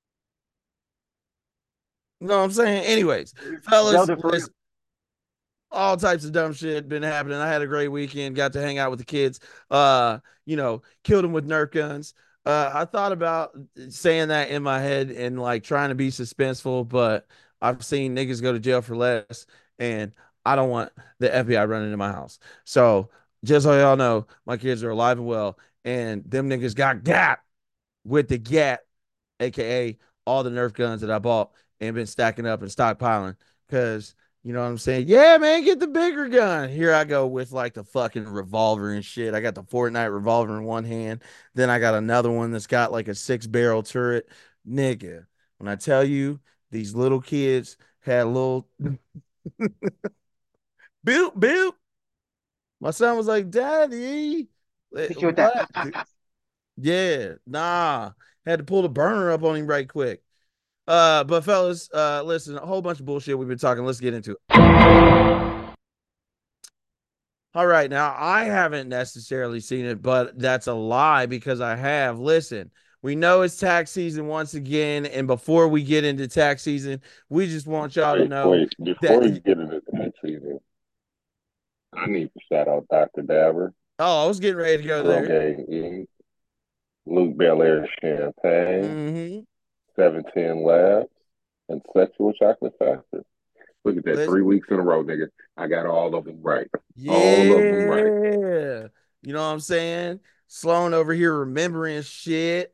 You know what I'm saying? Anyways, fellas, Zelda for real. listen, all types of dumb shit been happening. I had a great weekend, got to hang out with the kids. Killed them with Nerf guns. I thought about saying that in my head and like trying to be suspenseful, but I've seen niggas go to jail for less, and I don't want the FBI running in my house. So just so y'all know, my kids are alive and well, and them niggas got with the GAT, aka all the Nerf guns that I bought and been stacking up and stockpiling. Cause you know what I'm saying? Yeah, man, get the bigger gun. Here I go with like the fucking revolver and shit. I got the Fortnite revolver in one hand. Then I got another one that's got like a 6-barrel turret. Nigga, when I tell you these little kids had a little boop, boop. My son was like, Daddy, Hit you with that. what? Yeah, nah. Had to pull the burner up on him right quick. But fellas, listen, a whole bunch of bullshit we've been talking. Let's get into it. All right, now I haven't necessarily seen it, but that's a lie because I have. Listen, we know it's tax season once again, and before we get into tax season, we just want y'all to know Wait. that. Before you get into tax season, I need to shout out Dr. Dabber, Oh, I was getting ready to go there. Rogaine Inc., Luke Belair Champagne, Mm-hmm. 710 Labs, and Sexual Chocolate Factory. Look at that, Let's, 3 weeks in a row, nigga. I got all of them right. All of them right. yeah. You know what I'm saying? Sloan over here remembering shit.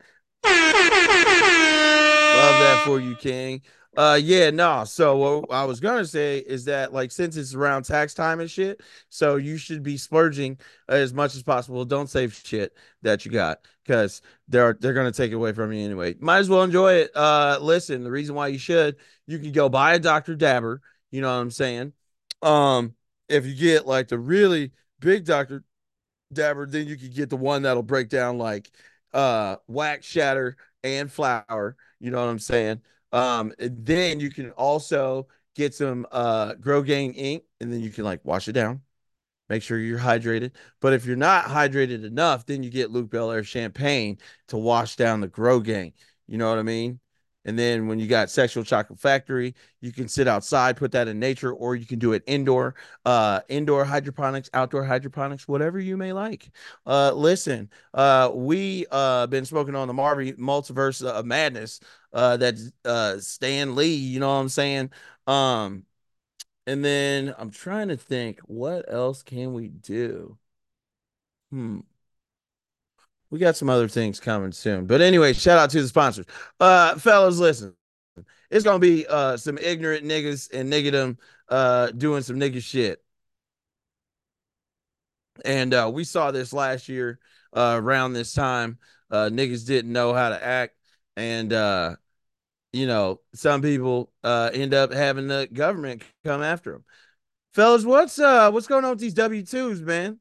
Love that for you, King. Yeah, no. So what I was gonna say is that like since it's around tax time and shit, so you should be splurging as much as possible. Don't save shit that you got because they're gonna take it away from you anyway. Might as well enjoy it. Listen, the reason why you can go buy a Dr. Dabber. You know what I'm saying? Um, if you get like the really big Dr. Dabber, then you could get the one that'll break down like wax, shatter, and flour. You know what I'm saying? Then you can also get some Gain ink, and then you can like wash it down. Make sure you're hydrated. But if you're not hydrated enough, then you get Luke Belair champagne to wash down the Gain. You know what I mean? And then when you got Sexual Chocolate Factory, you can sit outside, put that in nature, or you can do it indoor, indoor hydroponics, outdoor hydroponics, whatever you may like. Listen, we been smoking on the Marvel multiverse of madness. That's Stan Lee, you know what I'm saying? Um, and then I'm trying to think, what else can we do? Hmm. We got some other things coming soon. But anyway, shout out to the sponsors. Fellas, listen. It's gonna be some ignorant niggas and niggerdom doing some nigga shit. And we saw this last year around this time. Niggas didn't know how to act. And some people end up having the government come after them. Fellas, what's going on with these W-2s, man?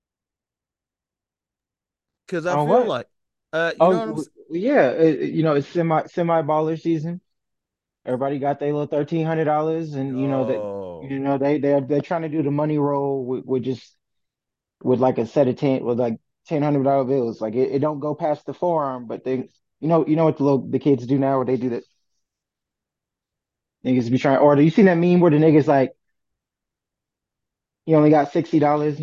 Because I On feel what? like you know what I'm Oh, yeah. It's semi baller season. Everybody got their little $1,300, and Oh, they're trying to do the money roll with just with like a set of 10 with like $1,000 bills. Like it don't go past the forearm, but they, you know what the kids do now, where they do that. Niggas be trying, or do you see that meme where the niggas like, he only got $60?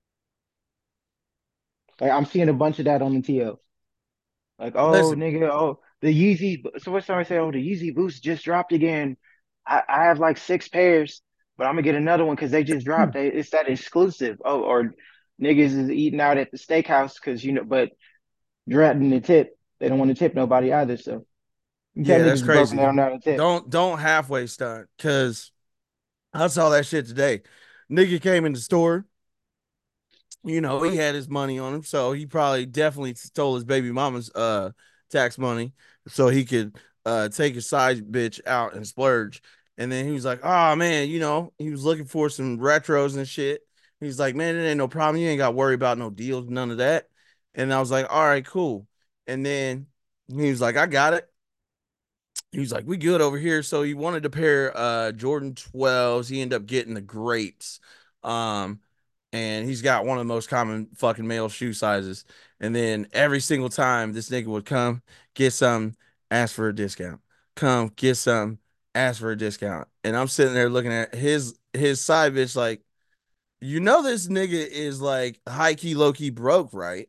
Like I'm seeing a bunch of that on the TL. Like, oh Listen, nigga, oh the Yeezy. So what somebody say? Oh, the Yeezy Boost just dropped again. I have like 6 pairs, but I'm gonna get another one because they just dropped. It's that exclusive. Oh, or niggas is eating out at the steakhouse because but dreading the tip. They don't want to tip nobody either. So you tell yeah, that's niggas is broken, they crazy. don't know how to tip. Don't halfway stunt because I saw that shit today. Nigga came in the store. He had his money on him, so he probably definitely stole his baby mama's tax money so he could take his side bitch out and splurge. And then he was like, "Oh man, he was looking for some retros and shit." He's like, "Man, it ain't no problem. You ain't got to worry about no deals, none of that." And I was like, "All right, cool." And then he was like, "I got it." He was like, "We good over here." So he wanted a pair Jordan 12s. He ended up getting the grapes. Um, and he's got one of the most common fucking male shoe sizes. And then every single time this nigga would come, get some, ask for a discount. Come, get some, ask for a discount. And I'm sitting there looking at his side bitch like, this nigga is like high key, low key broke, right?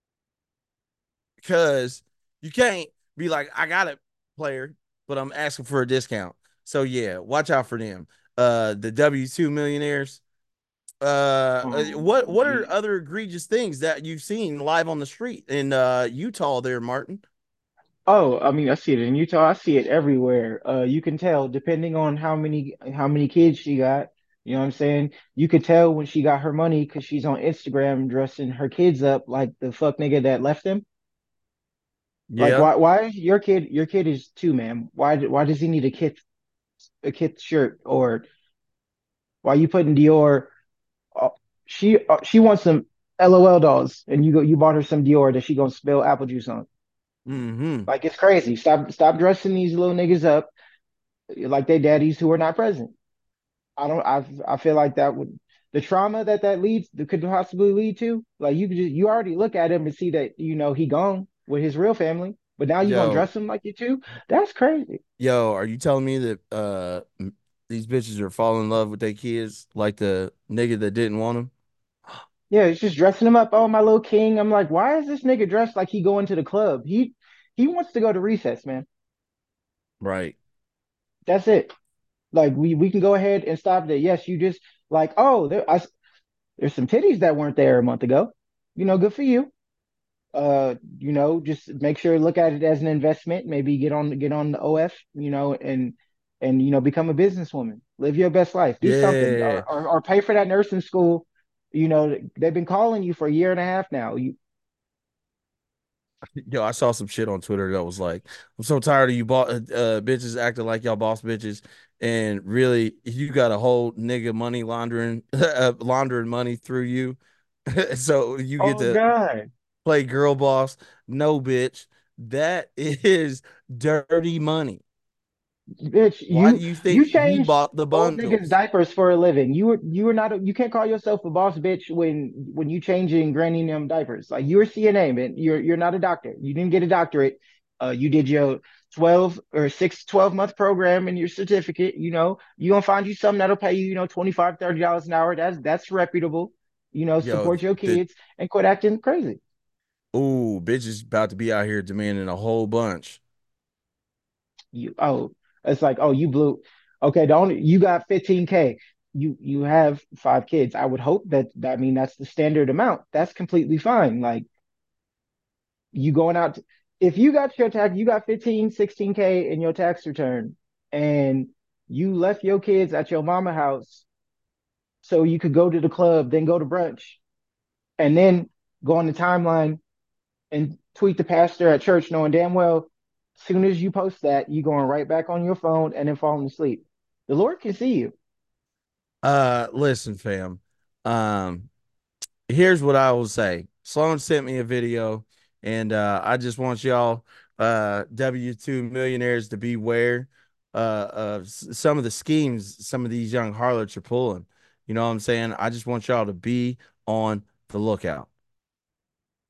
Because you can't be like, I got it, player, but I'm asking for a discount. So yeah, watch out for them. The W2 millionaires. What You, are other egregious things that you've seen live on the street in Utah there, Martin? oh, I mean, I see it in Utah. I see it everywhere. You can tell depending on how many kids she got. You know what I'm saying? You could tell when she got her money because she's on Instagram dressing her kids up like the fuck nigga that left them. Like Yeah. why is your kid is two, man? Why does he need a kid shirt, or why you putting Dior? uh, she wants some LOL dolls, and you bought her some Dior that she gonna spill apple juice on. Mm-hmm. Like it's crazy. Stop dressing these little niggas up like they daddies who are not present. I feel like that would, the trauma that leads that could possibly lead to, like you already look at him and see that he gone with his real family, but now you gonna Yo, dress him like you too? That's crazy. are you telling me that these bitches are falling in love with their kids like the nigga that didn't want them? Yeah, it's just dressing him up. Oh, my little king. I'm like, why is this nigga dressed like he going to the club? He wants to go to recess, man. Right. That's it. Like we can go ahead and stop that. Yes, you just like, oh, there's some titties that weren't there a month ago. Good for you. Just make sure look at it as an investment. Maybe get on the OF, and become a businesswoman. Live your best life. Do something, Yeah. or pay for that nursing school. They've been calling you for a year and a half now. I saw some shit on Twitter that was like, I'm so tired of you bitches acting like y'all boss bitches. And really, you got a whole nigga money laundering, laundering money through you. So you get Oh to God. play girl boss. No, bitch. That is dirty money. Bitch, Why do you you you think he change bought the old niggas' bundles? diapers for a living. You were not you can't call yourself a boss bitch when you changing granny them diapers. Like you're a CNA, man. You're not a doctor. You didn't get a doctorate. You did your 12 or 6 12 month program and your certificate. You gonna find you something that'll pay you, 25 $30 an hour. That's reputable. Yo, Support your the kids and quit acting crazy. ooh, bitch is about to be out here demanding a whole bunch. It's like, oh, you blew. Okay, you got 15K. You have 5 kids. I would hope that mean that's the standard amount. That's completely fine. Like you going out if you got your tax, you got 15, 16K in your tax return, and you left your kids at your mama house so you could go to the club, then go to brunch, and then go on the timeline and tweet the pastor at church, knowing damn well, as soon as you post that, you going right back on your phone and then falling asleep. The Lord can see you. Listen, fam. Um, Here's what I will say. Sloan sent me a video, and I just want y'all W2 millionaires to beware of some of the schemes some of these young harlots are pulling. You know what I'm saying? I just want y'all to be on the lookout.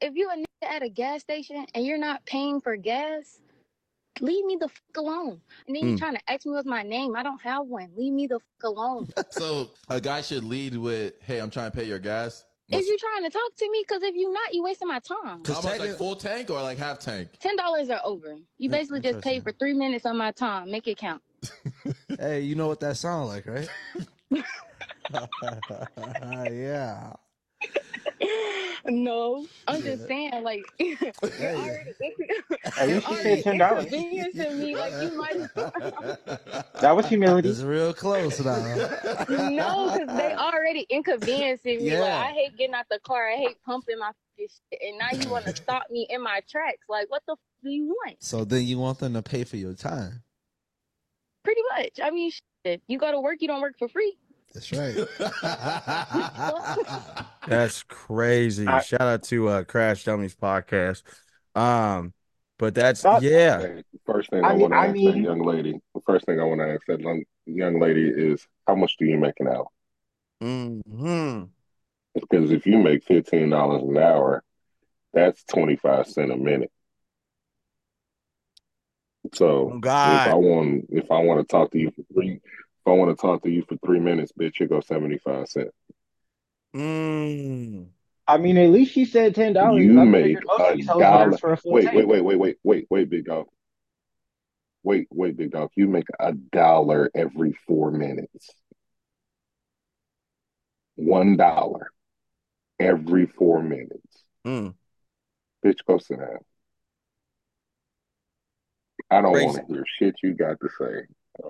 if you a nigga at a gas station and you're not paying for gas, leave me the fuck alone. And then you trying to ask me what's my name. I don't have one. Leave me the fuck alone. So a guy should lead with, "Hey, I'm trying to pay your gas." If you're trying to talk to me, because if you're not, you wasting my time. How much, like full tank or like half tank? $10 or over. You basically just paid for 3 minutes of my time. Make it count. Hey, you know what that sounds like, right? Yeah. No, I'm just saying, like, you're already At least you said $10. inconveniencing me. Like, you might. That was humility. It's real close now. No, because they already inconveniencing me. Yeah. Like, I hate getting out the car. I hate pumping my shit. And now you want to stop me in my tracks. Like, what the do you want? So then you want them to pay for your time. Pretty much. I mean, shit. You go to work, you don't work for free. That's right. That's crazy. Shout out to Crash Dummies podcast. But that's Hey, first thing I want to ask that young lady. The first thing I want to ask that young lady is, how much do you make an hour? Because if you make $15 an hour, that's 25 cents a minute. So if I want to talk to you for 3 minutes, bitch, you go 75 cents. I mean, at least she said $10. You make $1. For a full wait, tank. wait, big dog. Wait, big dog. You make $1 every 4 minutes. $1 every 4 minutes. Bitch, go sit down. I don't want to hear shit you got to say.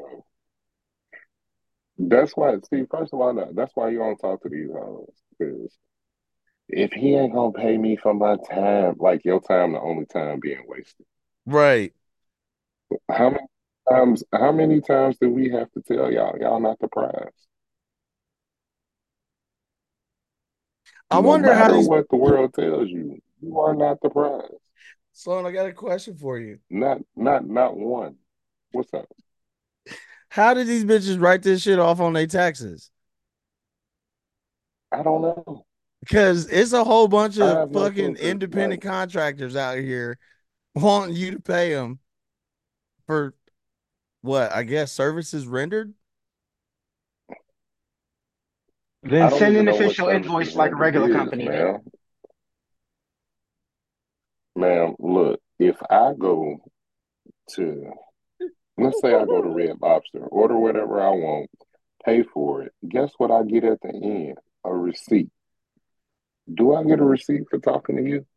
That's why, Steve, first of all, that's why you don't talk to these hoes. Because if he ain't going to pay me for my time, like your time, the only time being wasted. Right. How many times do we have to tell y'all not the prize? I wonder how what the world tells you, you are not the prize. Sloan, I got a question for you. Not one. What's up? How did these bitches write this shit off on their taxes? I don't know. Because it's a whole bunch of fucking independent contractors out here wanting you to pay them for what? I guess services rendered? Then send an official invoice like a regular company. Ma'am, look, if I go to, let's say I go to Red Lobster, order whatever I want, pay for it. Guess what I get at the end? A receipt. Do I get a receipt for talking to you?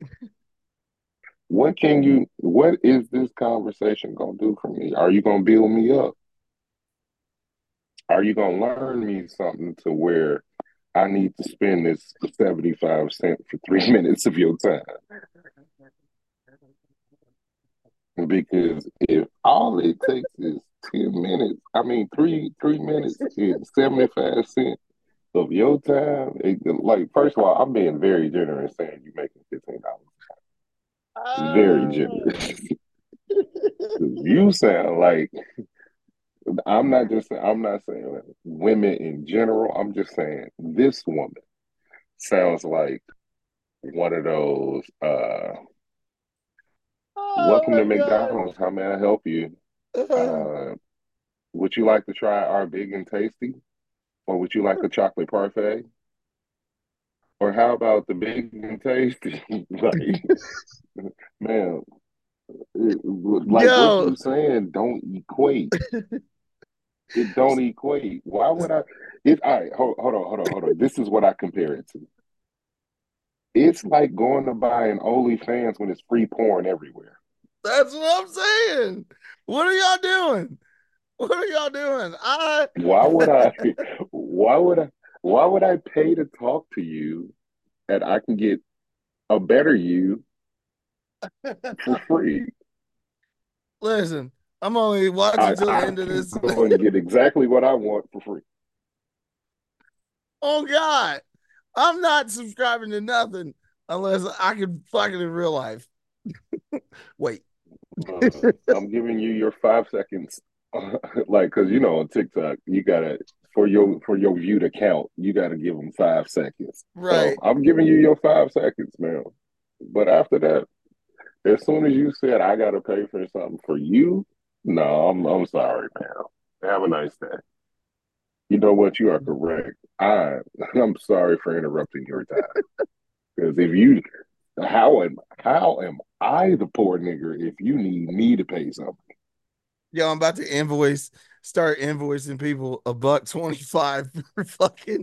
What is this conversation going to do for me? Are you going to build me up? Are you going to learn me something to where I need to spend this 75 cents for 3 minutes of your time? Because if all it takes is 10 minutes, I mean, 3 minutes is 75 cents of your time. Like, first of all, I'm being very generous saying you're making $15. Very generous. You sound like, I'm not saying women in general. I'm just saying this woman sounds like one of those, welcome to McDonald's. How may I help you? Would you like to try our big and tasty? Or would you like a chocolate parfait? Or how about the big and tasty? Like, man, what you're saying don't equate. It don't equate. Why would I? All right, hold on. This is what I compare it to. It's like going to buy an OnlyFans when it's free porn everywhere. That's what I'm saying. What are y'all doing? Why would I pay to talk to you and I can get a better you for free? Listen, I'm only watching till the end of this. I'm going to get exactly what I want for free. Oh God, I'm not subscribing to nothing unless I can fuck it in real life. Wait. I'm giving you your 5 seconds. Like, cause on TikTok, you gotta for your view to count, you gotta give them 5 seconds. Right. So I'm giving you your 5 seconds, man. But after that, as soon as you said I gotta pay for something for you, no, I'm sorry, man. Have a nice day. You know what? You are correct. I'm sorry for interrupting your time. Because if you, how am I the poor nigger if you need me to pay something? Yo, I'm about to start invoicing people $1.25 for fucking.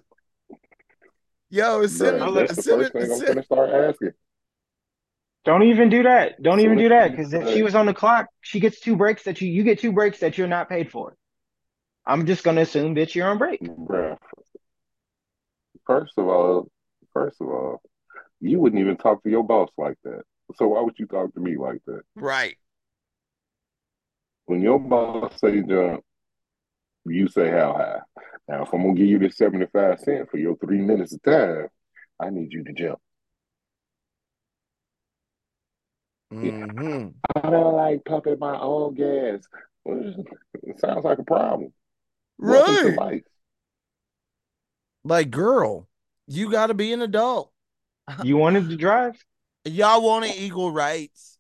Yo, Bruh, that's the first thing I'm gonna start asking. Don't even do that. Don't As even soon as do that. she Because if she say, was on the clock, she gets two breaks that you get two breaks that you're not paid for. I'm just gonna assume that you're on break. bruh, first of all, first of all, you wouldn't even talk to your boss like that. So why would you talk to me like that? Right. When your boss say jump, you say how high. Now, if I'm gonna give you this 75 cents for your 3 minutes of time, I need you to jump. Mm-hmm. I don't like pumping my own gas. Well, it sounds like a problem. Welcome to Right. life. Like, girl, you got to be an adult. You wanted to drive? Y'all want equal rights.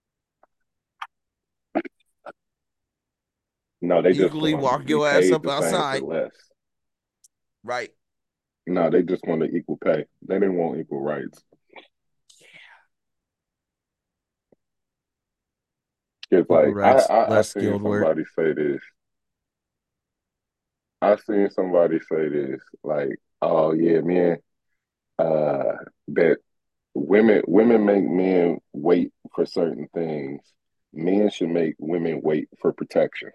No, they just Equally want to walk be your ass paid up the same for outside. less. Right. No, they just want to equal pay. They didn't want equal rights. It's Equal like rights, I less seen skilled work. somebody say this. I seen somebody say this, like, oh yeah, man, that women make men wait for certain things. Men should make women wait for protection.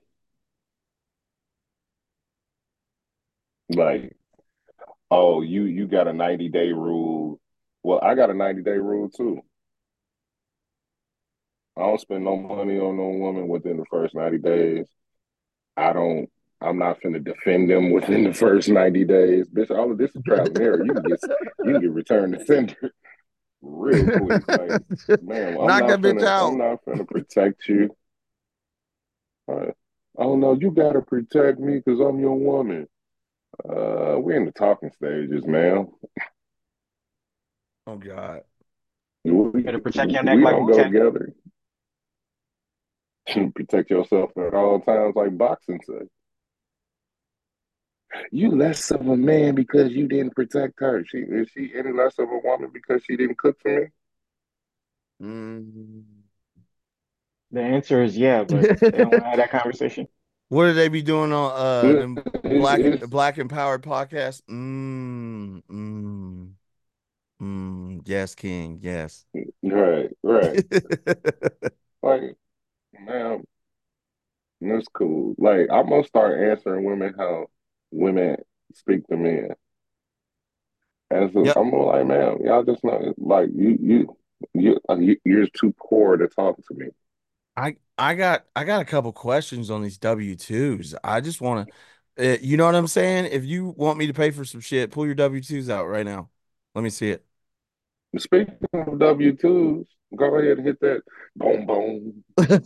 Like, oh, you got a 90-day rule. Well, I got a 90-day rule too. I don't spend no money on no woman within the first 90 days. I don't I'm not finna defend them within the first 90 days. Bitch, all of this is trial and error. You can get returned to sender real quick. Like, man, Knock that bitch I'm out. not finna protect you. Oh no, you gotta protect me because I'm your woman. We're in the talking stages, man. Oh God. We, Better protect your neck we like don't Wu go Tang. together. Protect yourself at all times, like boxing says. You less of a man because you didn't protect her. Is she any less of a woman because she didn't cook for me? Mm. The answer is yeah, but they don't want to have that conversation. What do they be doing on them It's black empowered podcast? Yes, King. Yes. right. Like, man, that's cool. Like, I'm gonna start answering women how women speak to men. And so Yep. I'm like, man, y'all just not like you're too poor to talk to me. I got a couple questions on these W-2s. I just want to, you know what I'm saying? If you want me to pay for some shit, pull your W-2s out right now. Let me see it. Speaking of W-2s, go ahead and hit that boom boom.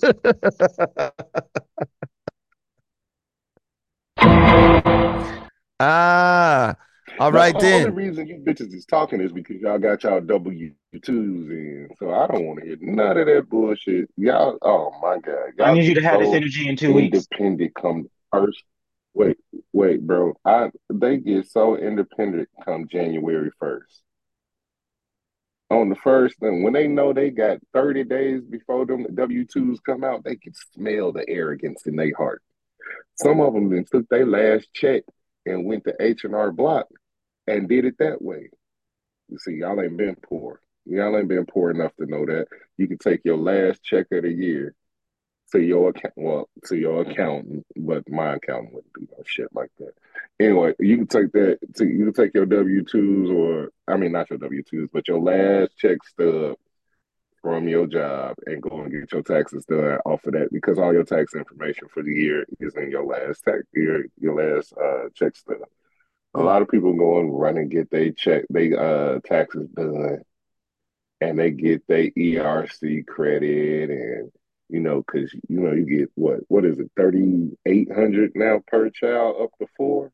Ah, all The right only then. reason you bitches is talking is because y'all got y'all W-2s in. So I don't want to hear none of that bullshit. Y'all, oh my God, I y'all need you get to have this so energy in 2 weeks. independent come first. Wait, bro. They get so independent come January 1st. On the first, and when they know they got 30 days before them W-2s come out, they can smell the arrogance in their heart. Some of them then took their last check and went to H&R Block and did it that way. You see, y'all ain't been poor. Y'all ain't been poor enough to know that you can take your last check of the year to your account, well, to your accountant, but my accountant wouldn't do no shit like that. Anyway, you can take your W-2s, or I mean not your W-2s, but your last check stub from your job and go and get your taxes done off of that, because all your tax information for the year is in your last your last check stub. A Mm, lot of people go and run and get they taxes done, and they get their ERC credit, and because you get what is it, 3,800 now per child up to four.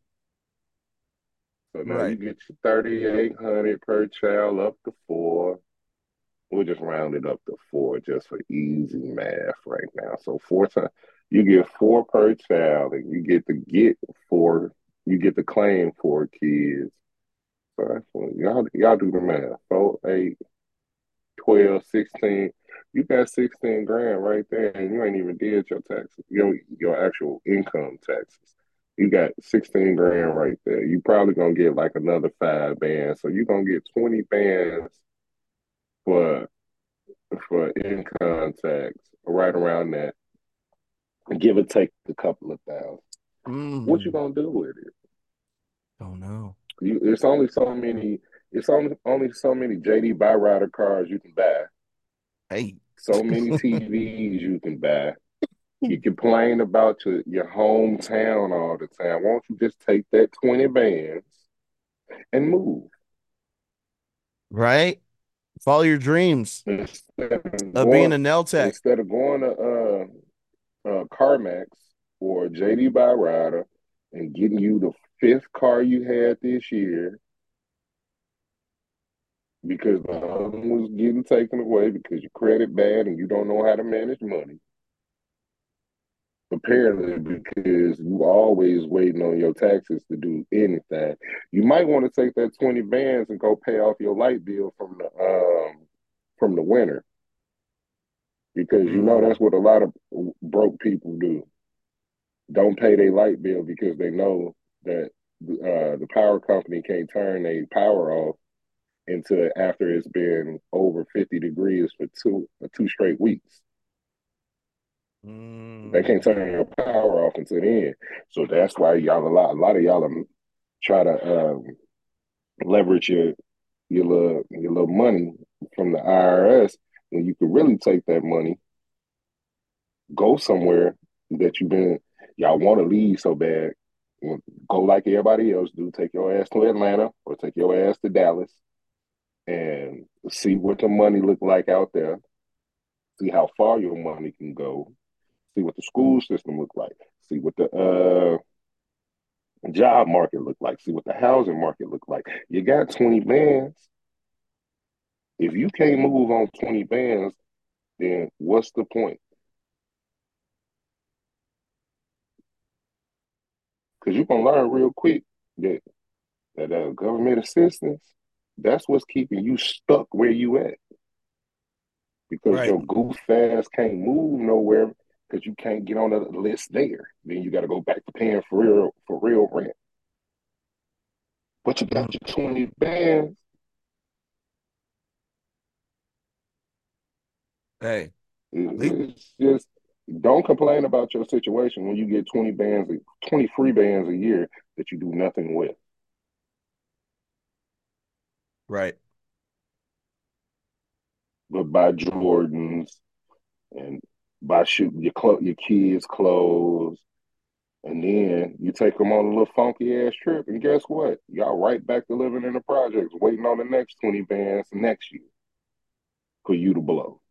So now you right. get your 3,800 per child up to four. We'll just round it up to 4 just for easy math right now. So 4 times you get 4 per child, and you get to claim 4 kids. So that's what y'all do the math. 4, 8, 12, 16. You got 16 grand right there, and you ain't even did your taxes. Your actual income taxes. You got 16 grand right there. You probably gonna get like another 5 bands. So you're gonna get 20 bands for income tax, right around that. Give or take a couple of thousand. What you gonna do with it? Don't know. It's only so many. It's only so many JD Byrider cars you can buy. Hey, so many TVs you can buy. You complain about your hometown all the time. Won't you just take that 20 bands and move? Right? Follow your dreams of being a nail tech. Instead of going to CarMax or JD Byrider and getting you the 5th car you had this year because the other one was getting taken away because your credit bad and you don't know how to manage money. Apparently, because you always waiting on your taxes to do anything. You might want to take that 20 bands and go pay off your light bill from the winter. Because that's what a lot of broke people do. Don't pay their light bill because they know that the power company can't turn their power off until after it's been over 50 degrees for two straight weeks. They can't turn your power off until then. So that's why a lot of y'all try to leverage your little money from the IRS when you could really take that money, go somewhere that y'all want to leave so bad. Go like everybody else do. Take your ass to Atlanta or take your ass to Dallas and see what the money look like out there. See how far your money can go. See what the school system look like. See what the job market look like. See what the housing market look like. You got 20 bands. If you can't move on 20 bands, then what's the point? Because you're going to learn real quick that government assistance, that's what's keeping you stuck where you at. Because your goof ass can't move nowhere because you can't get on the list there. Then you got to go back to paying for real rent. But you got your 20 bands. Hey, it's just don't complain about your situation when you get 20 free bands a year that you do nothing with. Right. But buy Jordans and buy your kids' clothes, and then you take them on a little funky ass trip, and guess what? Y'all right back to living in the projects, waiting on the next 20 bands next year for you to blow.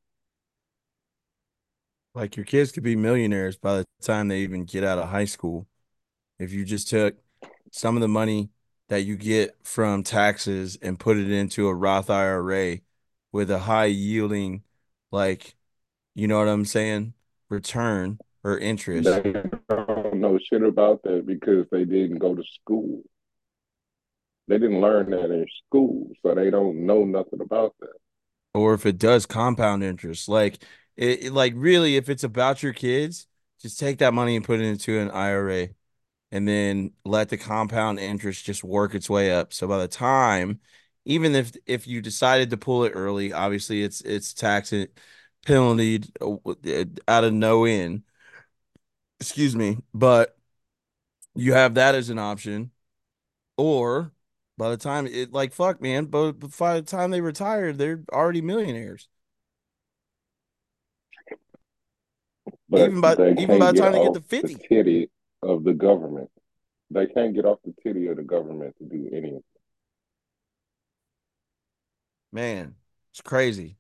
Like your kids could be millionaires by the time they even get out of high school. If you just took some of the money that you get from taxes and put it into a Roth IRA with a high yielding, like, you know what I'm saying, return or interest. They don't know shit about that because they didn't go to school. They didn't learn that in school, so they don't know nothing about that. Or if it does compound interest, like like really, if it's about your kids, just take that money and put it into an IRA. And then let the compound interest just work its way up. So by the time, even if you decided to pull it early, obviously it's tax penalty out of no end. Excuse me, but you have that as an option. Or by the time fuck man, but by the time they retire, they're already millionaires. But even by the time they get to 50, the titty of the government. They can't get off the titty of the government to do anything. Man, it's crazy.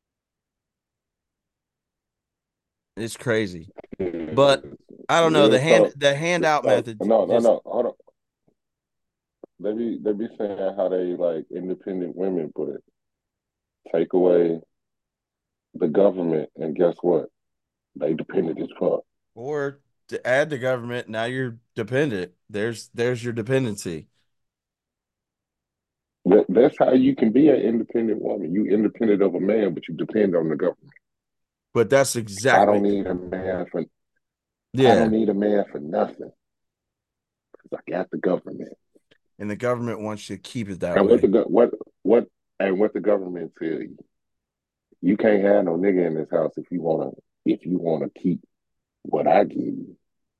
It's crazy. But I don't know, the handout method. No. Hold on. They be saying how they like independent women, but take away the government, and guess what? They dependent as fuck. Or to add the government, now you're dependent. There's your dependency. That's how you can be an independent woman. You independent of a man, but you depend on the government. But that's I exactly, don't need a man for I yeah. don't need a man for nothing because I got the government. And the government wants you to keep it that And way. what the government tell you? You can't have no nigga in this house if you wanna keep what I give you.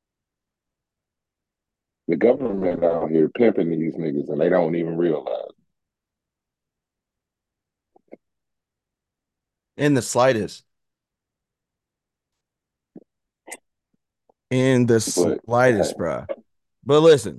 The government out here pimping these niggas and they don't even realize. In the slightest. In the But slightest, bruh. But listen.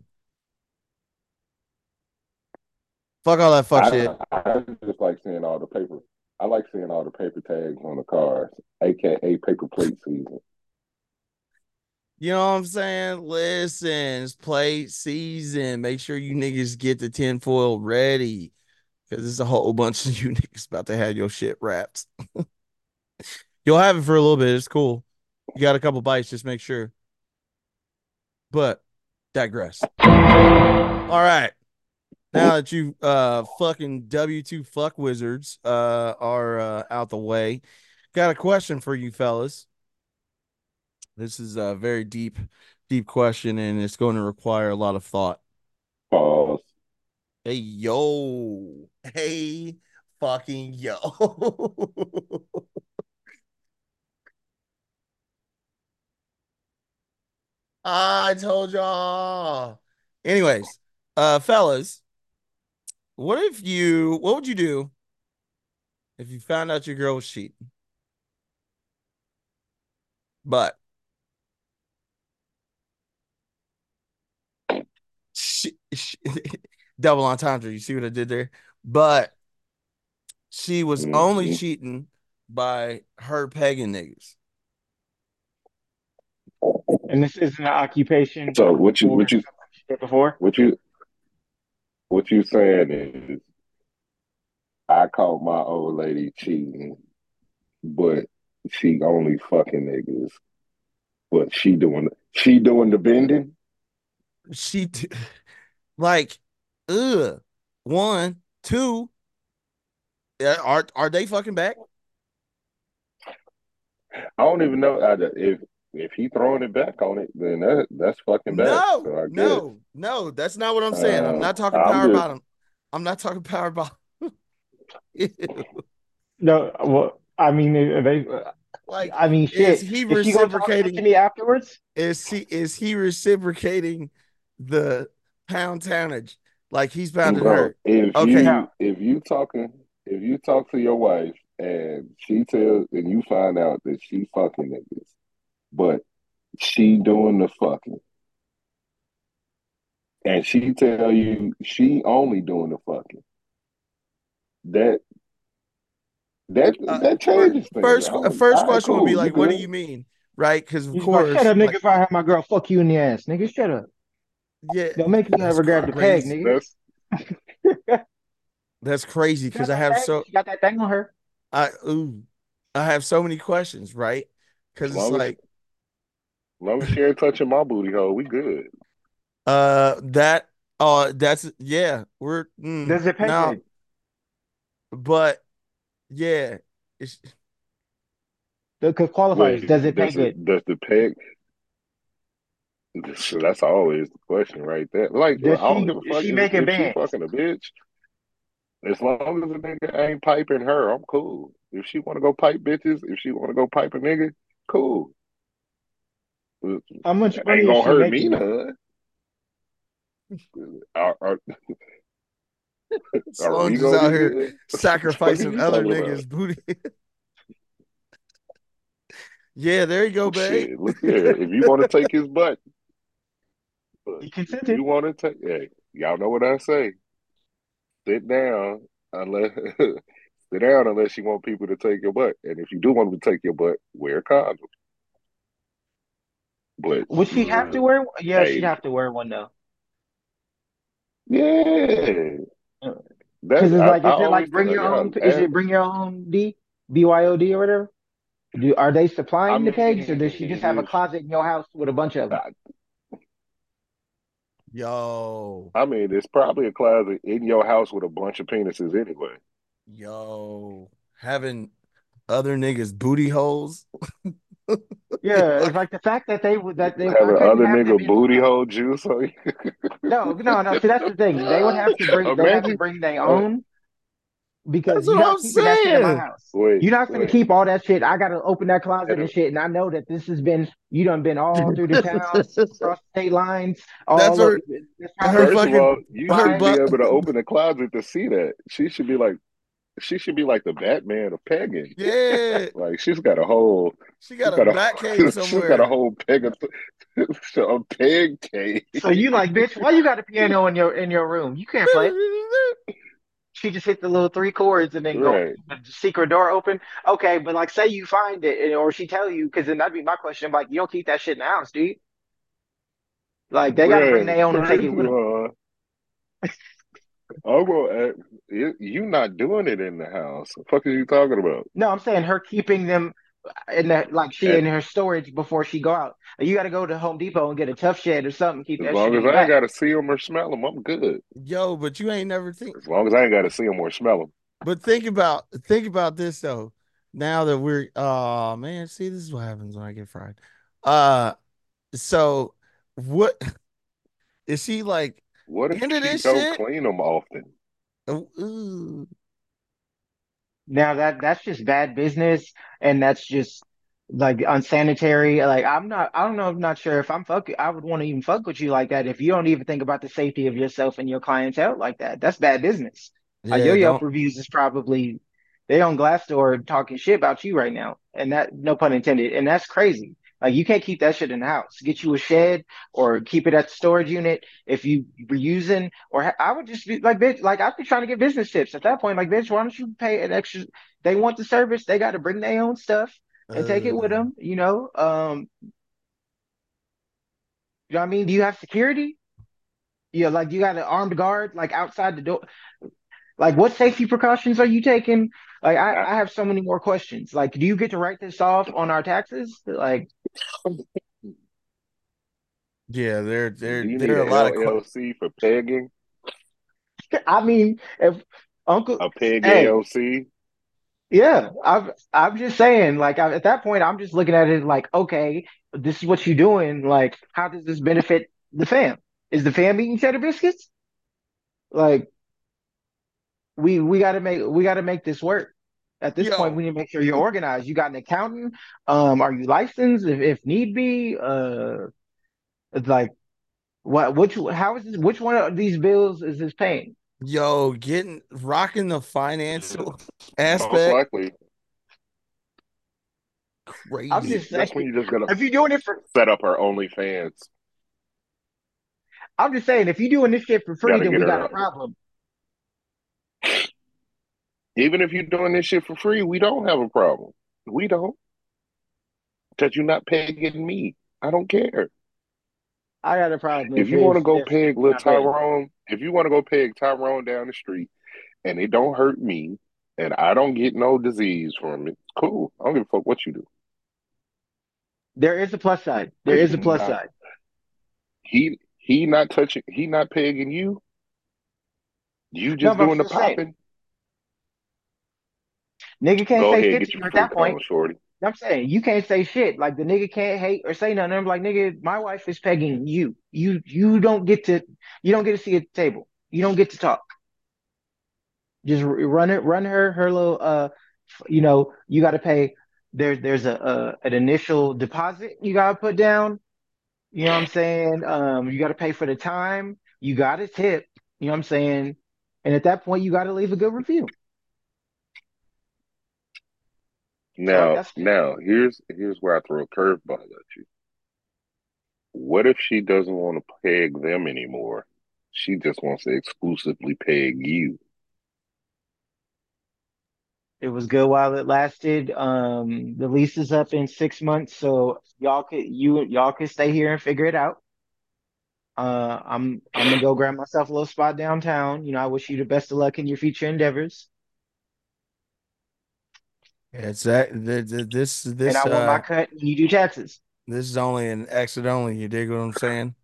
Fuck all that fuck shit. I just like seeing all the paper. I like seeing all the paper tags on the cars, aka paper plate season. You know what I'm saying? Listen, it's plate season. Make sure you niggas get the tinfoil ready. Because there's a whole bunch of you niggas about to have your shit wrapped. You'll have it for a little bit. It's cool. You got a couple bites, just make sure. But digress. All right. Now that you fucking W2 fuck wizards are out the way, got a question for you fellas. This is a very deep question, and it's going to require a lot of thought. Pause. Hey yo. Hey fucking yo. I told y'all. Anyways, fellas, what would you do if you found out your girl was cheating? But double entendre, you see what I did there? But she was only cheating by her pegging niggas. And this isn't an occupation. So what you before? What you saying is I caught my old lady cheating, but she only fucking niggas. But she doing the bending. Like, one, two. Are they fucking back? I don't even know if he throwing it back on it, then that's fucking back. No, that's not what I'm saying. I'm not talking power bottom. I'm not talking power bottom. No, well, I mean, shit. Is he reciprocating to me afterwards? Is he reciprocating the pound tonnage like he's pounding her? If you talk to your wife and you find out that she fucking niggas, but she doing the fucking, and she tell you she only doing the fucking, that changes things. First question would be like, what do you mean? Right? Because of course, shut up, nigga. If I have my girl fuck you in the ass, nigga, shut up. Yeah, don't make me ever grab the peg, nigga. That's crazy because I have she got that thing on her. I have so many questions, right? Because it's like, as long as she ain't touching my booty hole, we good. That's we're does it peg now, good? But yeah, it's the qualifiers. Does it peg good? Does the peg? So that's always the question right there. Like, I don't give a fuck if she fucking a bitch. As long as the nigga ain't piping her, I'm cool. If she want to go pipe bitches, if she want to go pipe a nigga, cool. How much money ain't is gonna she hurt making? me none. Are we just out here sacrificing other niggas' booty? Yeah, there you go, babe. Shit, look here. If you want to take his butt, you consented. You want to take? Hey, y'all know what I say. Sit down unless you want people to take your butt, and if you do want them to take your butt, wear a condom. But would she have to wear? Yeah, she'd have to wear one though. Yeah, because it's like, is it like bring your own? Is it bring your own D? BYOD or whatever? Are they I supplying the pegs, or does she just have a mean, closet in your house with a bunch of them? I, Yo, I mean, it's probably a closet in your house with a bunch of penises anyway. yo, having other niggas booty holes. Yeah, it's Like, like the fact that I Having couldn't other have them nigga in my booty house. hole juice on you. No, no, no. See, that's the thing. They have to Imagine. bring their Uh, own because that's you're what not I'm keeping that shit in my saying. house. wait, You're not gonna wait. keep all that shit. I gotta open that closet and And shit, and I know that this has been you done been all through the town, across state lines, That's all of her this her property. first of all, fucking you her shouldn't be butt. able to open a closet to see that. She should be like the Batman of pegging. Yeah, Like she she's got a got a bat cave she's got a somewhere. whole a peg cave. So you like, bitch, why you got a piano in your room? You can't play it. She just hit the little three chords and then go Right, the secret door open. Okay, but like say you find it or she tell you, because then that'd be my question. Like, you don't keep that shit in the house, do you? Like they gotta bring right. their own and take First it of with them. all, I'm gonna ask, you not doing it in the house. The fuck are you talking about? No, I'm saying her keeping them in that like she And in her storage before she go out. Like, you gotta go to Home Depot and get a tough shed or something, keep as that shit long in as the I ain't back. gotta see them or smell them, I'm good. Yo, but you ain't never think. As long as I ain't gotta see them or smell them. But think about this though. Now that we're oh man, see this is what happens when I get fried. Uh so what is she like What if into she this don't shit? clean them often? Ooh. Now that's just bad business and that's just like unsanitary. Like I don't know, I'm not sure if I would want to even fuck with you like that if you don't even think about the safety of yourself and your clientele like that. That's bad business. Your Yeah, Yelp don't reviews is probably they on Glassdoor talking shit about you right now. And that no pun intended. And that's crazy. Like you can't keep that shit in the house. Get you a shed or keep it at the storage unit if you were using I would just be like, bitch, like I'd be trying to get business tips at that point. Like, bitch, why don't you pay an extra? They want the service. They got to bring their own stuff and take it with uh them. You know what I mean? Do you have security? Yeah, like you got an armed guard like outside the door. Like, what safety precautions are you taking? Like, Not, I have so many more questions. Like, do you get to write this off on our taxes? Like, yeah, do you there need are a an lot of LLC for pegging? I mean, if Uncle, A peg hey, LLC? yeah, I'm just saying, like at that point, I'm just looking at it like, okay, this is what you're doing. Like, how does this benefit the fam? Is the fam eating cheddar biscuits? Like, we gotta make this work. At this point, yo, we need to make sure you're organized. You got an accountant? Are you licensed if need be? It's like how is this? Which one of these bills is this paying? yo, getting rocking the financial Most aspect, likely. I'm crazy. just saying, That's when you're just gonna if you're doing it for, set up her OnlyFans. I'm just saying, if you're doing this shit for free, Gotta then get we got a her. problem. Even if you're doing this shit for free, we don't have a problem. We don't. Because you're not pegging me. I don't care. I got a problem If you want to go if peg you're little not paying. Tyrone, if you want to go peg Tyrone down the street and it don't hurt me and I don't get no disease from it, cool. I don't give a fuck what you do. There is a plus side. There Because is you a plus not side. he not pegging you. You No, just but I'm doing the still saying, popping. nigga can't Go say ahead, shit get to your you at freak that point. on, shorty. I'm saying you can't say shit. Like the nigga can't hate or say nothing. I'm like, nigga, my wife is pegging you. You don't get to see at the table. You don't get to talk. Just run her little you got to pay. There's an initial deposit you got to put down. You know what I'm saying? You got to pay for the time. You got to tip. You know what I'm saying? And at that point, you got to leave a good review. So like that's Now, here's where I throw a curveball at you. What if she doesn't want to peg them anymore? She just wants to exclusively peg you. it was good while it lasted. The lease is up in 6 months, so y'all could stay here and figure it out. I'm gonna go grab myself a little spot downtown. You know, I wish you the best of luck in your future endeavors. It's that And I want my cut when you do taxes. this is only an exit only. You dig what I'm saying?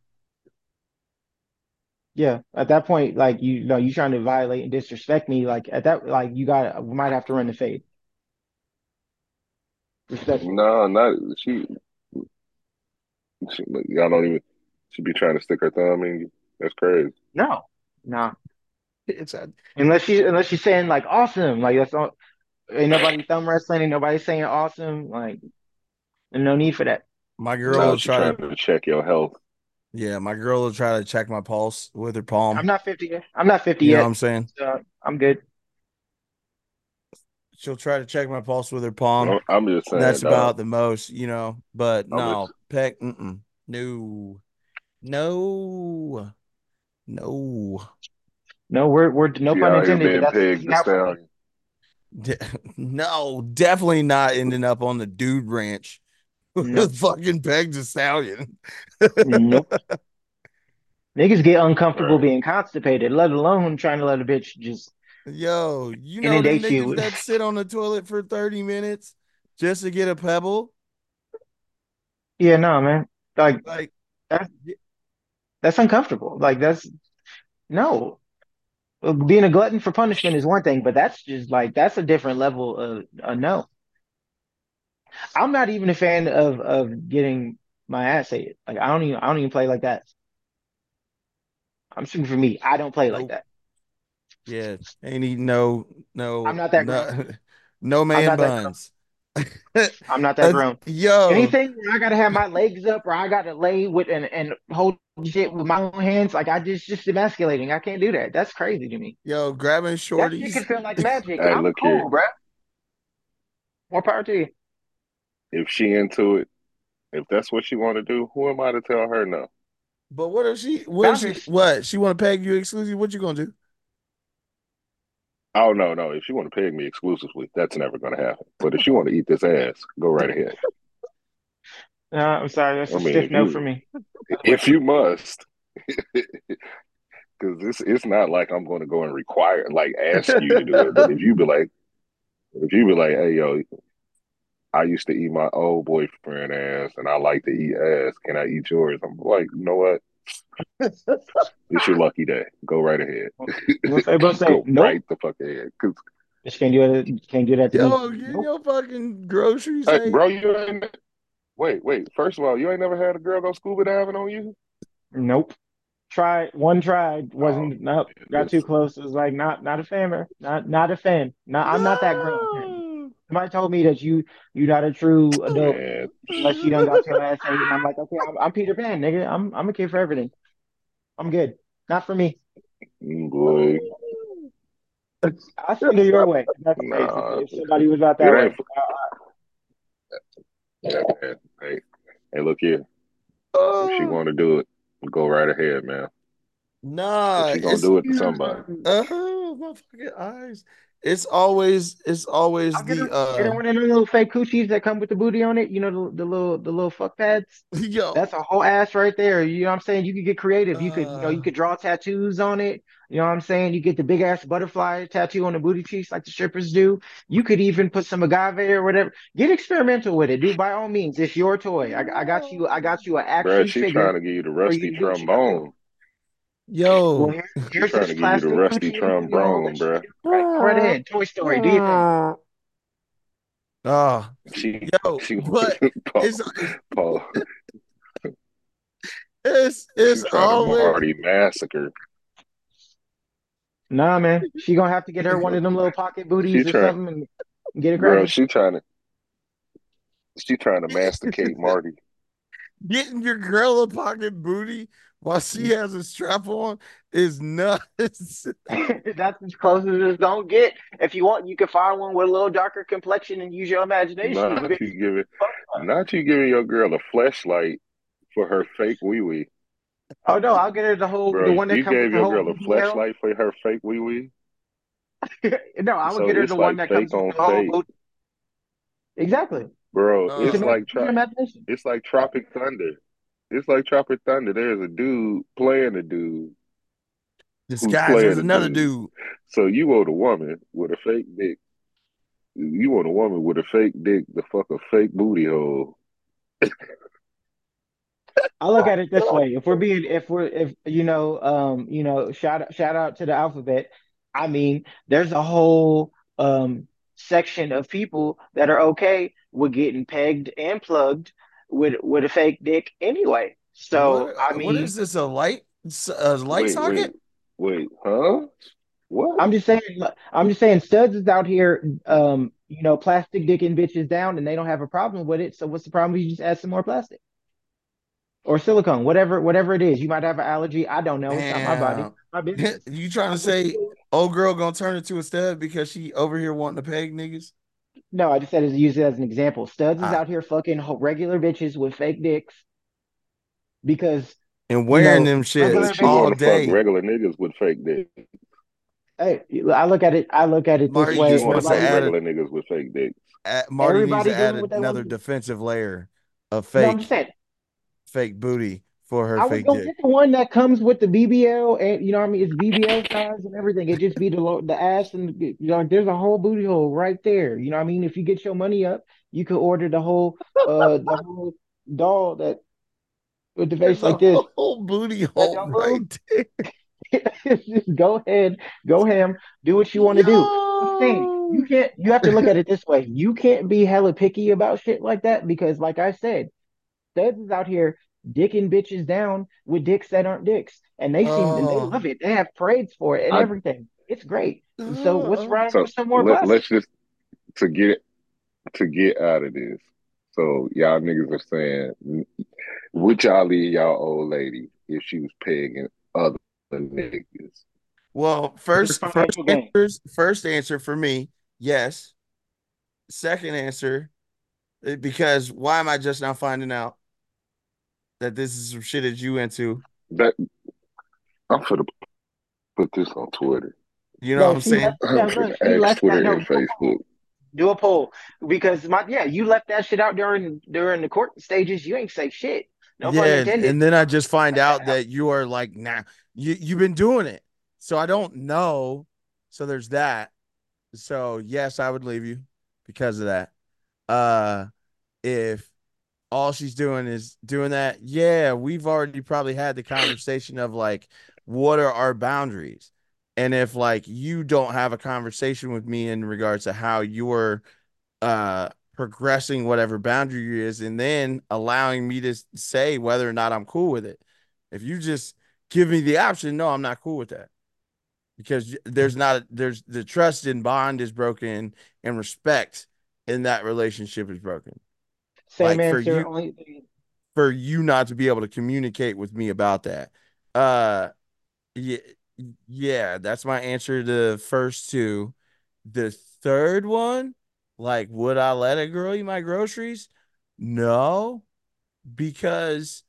Yeah, at that point, like you know, you trying to violate and disrespect me. Like at that, like we might have to run the fade respectfully. No, not y'all don't even. She be trying to stick her thumb in you. That's crazy. No, no, It's a, unless she's saying like awesome, like that's all. Ain't nobody thumb wrestling. Ain't nobody saying awesome. Like, and no need for that. my girl No, will she try trying to to check your health. my girl will try to check my pulse with her palm. I'm not 50 yet. I'm not 50 You know what yet. I'm saying? So I'm good. She'll try to check my pulse with her palm. I'm just And saying, that's dog. about the most, But I'm just no, peck, no, no, no, No, we're no she pun out here intended, but being that's pegged easy the out for me. stallion. no, definitely not ending up on the dude ranch No, with fucking Peg the Stallion. nope. Niggas get uncomfortable Right. being constipated, let alone trying to let a bitch just Yo, you know them inundate you niggas with. that sit on the toilet for 30 minutes just to get a pebble? Yeah, no, man. Like Like, that's that's uncomfortable. Like that's no. Being a glutton for punishment is one thing, but that's just like that's a different level of no. I'm not even a fan of getting my ass ate. Like I don't even play like that. I'm speaking for me. I don't play like nope. that. Yeah, ain't eating no, I'm no, not that grown. no, no I'm man not that grown. buns. I'm not that grown. Yo, Anything where I gotta have my legs up or I gotta lay with and hold shit with my own hands, like I just emasculating. I can't do that. That's crazy to me. yo, grabbing That shit can shorties. feel like magic. Hey, I'm look here. cool, bro. More power to you. If she into it, if that's what she want to do, who am I to tell her no? But Boundaries. what? She want to peg you exclusive? What you gonna do? Oh no, no. If she want to peg me exclusively, that's never going to happen. But if she want to eat this ass, go right ahead. I'm sorry. That's I a mean, stiff no for me. if you must, because it's not like I'm going to go and require, like, ask you to do it. But if you be like, hey yo, I used to eat my old boyfriend ass, and I like to eat ass. Can I eat yours? I'm like, you know what? It's your lucky day. Go right ahead. What's everybody say? Go right Nope. the fuck ahead. Cause Just can't do it. Can't do that to me. Yo, get Nope. your fucking groceries hey, ate. bro, you ain't. Wait. First of all, you ain't never had a girl go scuba diving on you? Nope. Tried. Oh, Wasn't nope. man, Got too close. It was like not a fan. Not a fan. Not I'm not that grown apparently. No. Somebody told me that you're not a true adult man, unless you done got your ass ate, and I'm like, okay, I'm Peter Pan, nigga. I'm a kid for everything. I'm good. Not for me. boy, I'll send it your way if that's the case. nah, If somebody was out it that ain't. way, Yeah, man. Hey, look here. If she Oh, want to do it, go right ahead, man. If nah, she gonna it's do it to somebody, my fucking eyes. It's always I'll the get her one of them little fake coochies that come with the booty on it. You know the little fuck pads. That's yo, a whole ass right there. You know what I'm saying? You could get creative. You uh could draw tattoos on it. You know what I'm saying? You get the big ass butterfly tattoo on the booty cheeks like the strippers do. You could even put some agave or whatever. Get experimental with it, dude. By all means, it's your toy. I got you. I no. got you an bruh, action she figure trying to give you the for you rusty to do what you gotta do. trombone. Well, Yo. She here's trying this to give you the plastic rusty coochie, and you know, I'll trombone, let you bruh. do it. Right, go right ahead. Toy Story, do your thing. Ah, She yo, she but Paul it's Paul. it's She trying to always Marty massacre. Nah, man. She gonna have to get her one of them little pocket She booties or trying, something and get it bro. cracking. She trying to masticate Marty. getting your girl a pocket booty while she has a strap on is nuts. That's as close as it's gonna get. If you want, you can find one with a little darker complexion and use your imagination. You Not could. you giving, not you giving your girl a fleshlight for her fake wee wee, Oh no, I'll get her the bro. one that You comes with gave the your whole girl a booty hell. fleshlight for her fake wee wee, No, I would so get her the it's one like that fake comes with on the whole fake, booty. Exactly. bro. It's It's Uh, like your imagination. it's like Tropic Thunder. It's like Tropic Thunder. There's a dude playing a dude who's disguised as playing a another dude. dude. So you owe the woman with a fake dick You want a woman with a fake dick to fuck a fake booty hole. I look at it this way. If shout out to the alphabet. I mean, there's a whole section of people that are okay with getting pegged and plugged with a fake dick anyway. So I What mean, is this, a light Wait, socket? huh? What? I'm just saying studs is out here plastic dicking bitches down and they don't have a problem with it. So what's the problem if you just add some more plastic? Or silicone, whatever it is. You might have an allergy. I don't know. It's not my body, Damn. my business. You trying to I'm just say old girl gonna turn into a stud because she over here wanting to peg niggas? no, I just said use it as an example. Studs is Ah, out here fucking regular bitches with fake dicks because and you wearing know them So regular shits she bitches. all want to fuck day. regular niggas with fake dick. Hey, I look at it this Marty She way. just want to wants to fuck Everybody add doing regular niggas with fake dicks. Marty needs to everybody add doing what they want another to do. defensive layer of No, I'm just saying. fake booty for her I was fake gonna dick. get the one that comes with the BBL and you know what I mean. It's BBL size and everything. It just be the ass and there's a whole booty hole right there. You know what I mean. If you get your money up, you could order the whole doll that with the face There's like a this whole booty that hole don't move. right there. Just go ahead, go ham, do what you want to do. I'm saying Yo. you have to look at it this way. You can't be hella picky about shit like that because, like I said, studs is out here dicking bitches down with dicks that aren't dicks, and they Oh. love it. They have parades for it and I everything. It's great. So what's wrong so with some more plastic? let's just to get out of this. So y'all niggas are saying, would y'all leave y'all old lady if she was pegging other niggas? Well, There's financial gain. first answer for me, yes. Second answer, because why am I just now finding out that this is some shit that you into? That I'm finna put this on Twitter. You know what No, I'm she left. saying? I'm No, look, finna she ask left that. Twitter No, and Facebook. do a poll because you left that shit out during the court stages. You ain't say shit. No pun Yeah, intended. and then I just find out that you are like, nah, you've been doing it. So I don't know. So there's that. So yes, I would leave you because of that. Uh if all she's doing is doing that, yeah, we've already probably had the conversation of like, what are our boundaries? And if like you don't have a conversation with me in regards to how you're progressing whatever boundary is, and then allowing me to say whether or not I'm cool with it. If you just give me the option, no, I'm not cool with that because there's the trust and bond is broken and respect in that relationship is broken. Same Like answer. Only thing. for you not to be able to communicate with me about that. Uh yeah, yeah, that's my answer to the first two. The third one, like, would I let a girl eat my groceries? No, because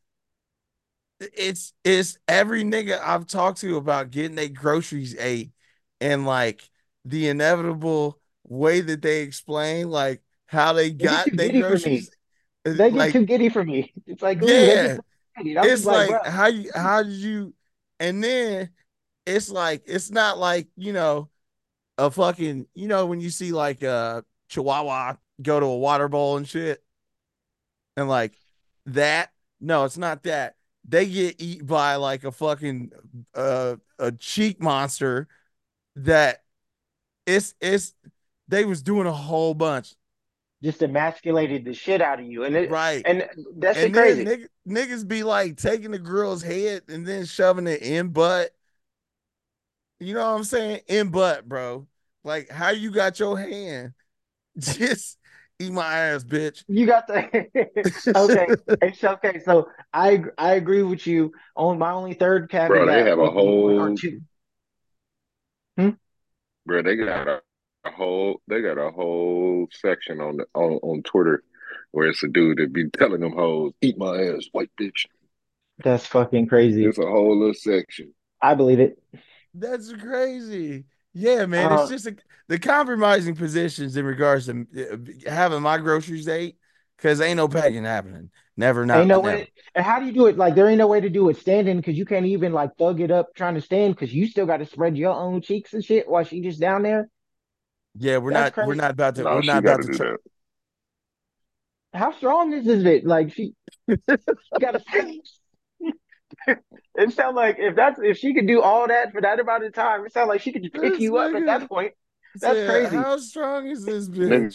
it's every nigga I've talked to about getting their groceries ate and like the inevitable way that they explain like how they They get got too their giddy for me. groceries. They get Like, too giddy for me. It's like, ooh, they get yeah, so excited. I'm just it's like, bro, like how did you, and then it's like it's not like a fucking when you see like a chihuahua go to a water bowl and shit and like that. No, it's not that. They get eat by like a fucking a cheek monster that it's they was doing a whole bunch. just emasculated the shit out of you, Right. and that shit And then crazy. niggas be like taking the girl's head and then shoving it in butt. You know what I'm saying? In butt, bro. Like how you got your hand? Just eat my ass, bitch. You got the okay. It's okay. So I agree with you. On my only third Bro, they caveat have a would be or whole two. Hmm? bro, they got a whole section on Twitter where it's a dude that be telling them hoes, eat my ass, white bitch. That's fucking crazy. It's a whole little section. I believe it. That's crazy. Yeah, man. It's Uh, just the compromising positions in regards to having my groceries ate because ain't no packing happening. Never, ain't not no never. way. And how do you do it? Like there ain't no way to do it standing because you can't even like thug it up trying to stand because you still got to spread your own cheeks and shit while she just down there. Yeah, we're That's not we're crazy. not about to No, we're she not got about to to do try. that. How strong is it? Like she got to. It sounds like if she could do all that for that amount of time, it sounds like she could just pick This you up at that nigga point. That's said, crazy. "How strong is this Nigga, bitch?"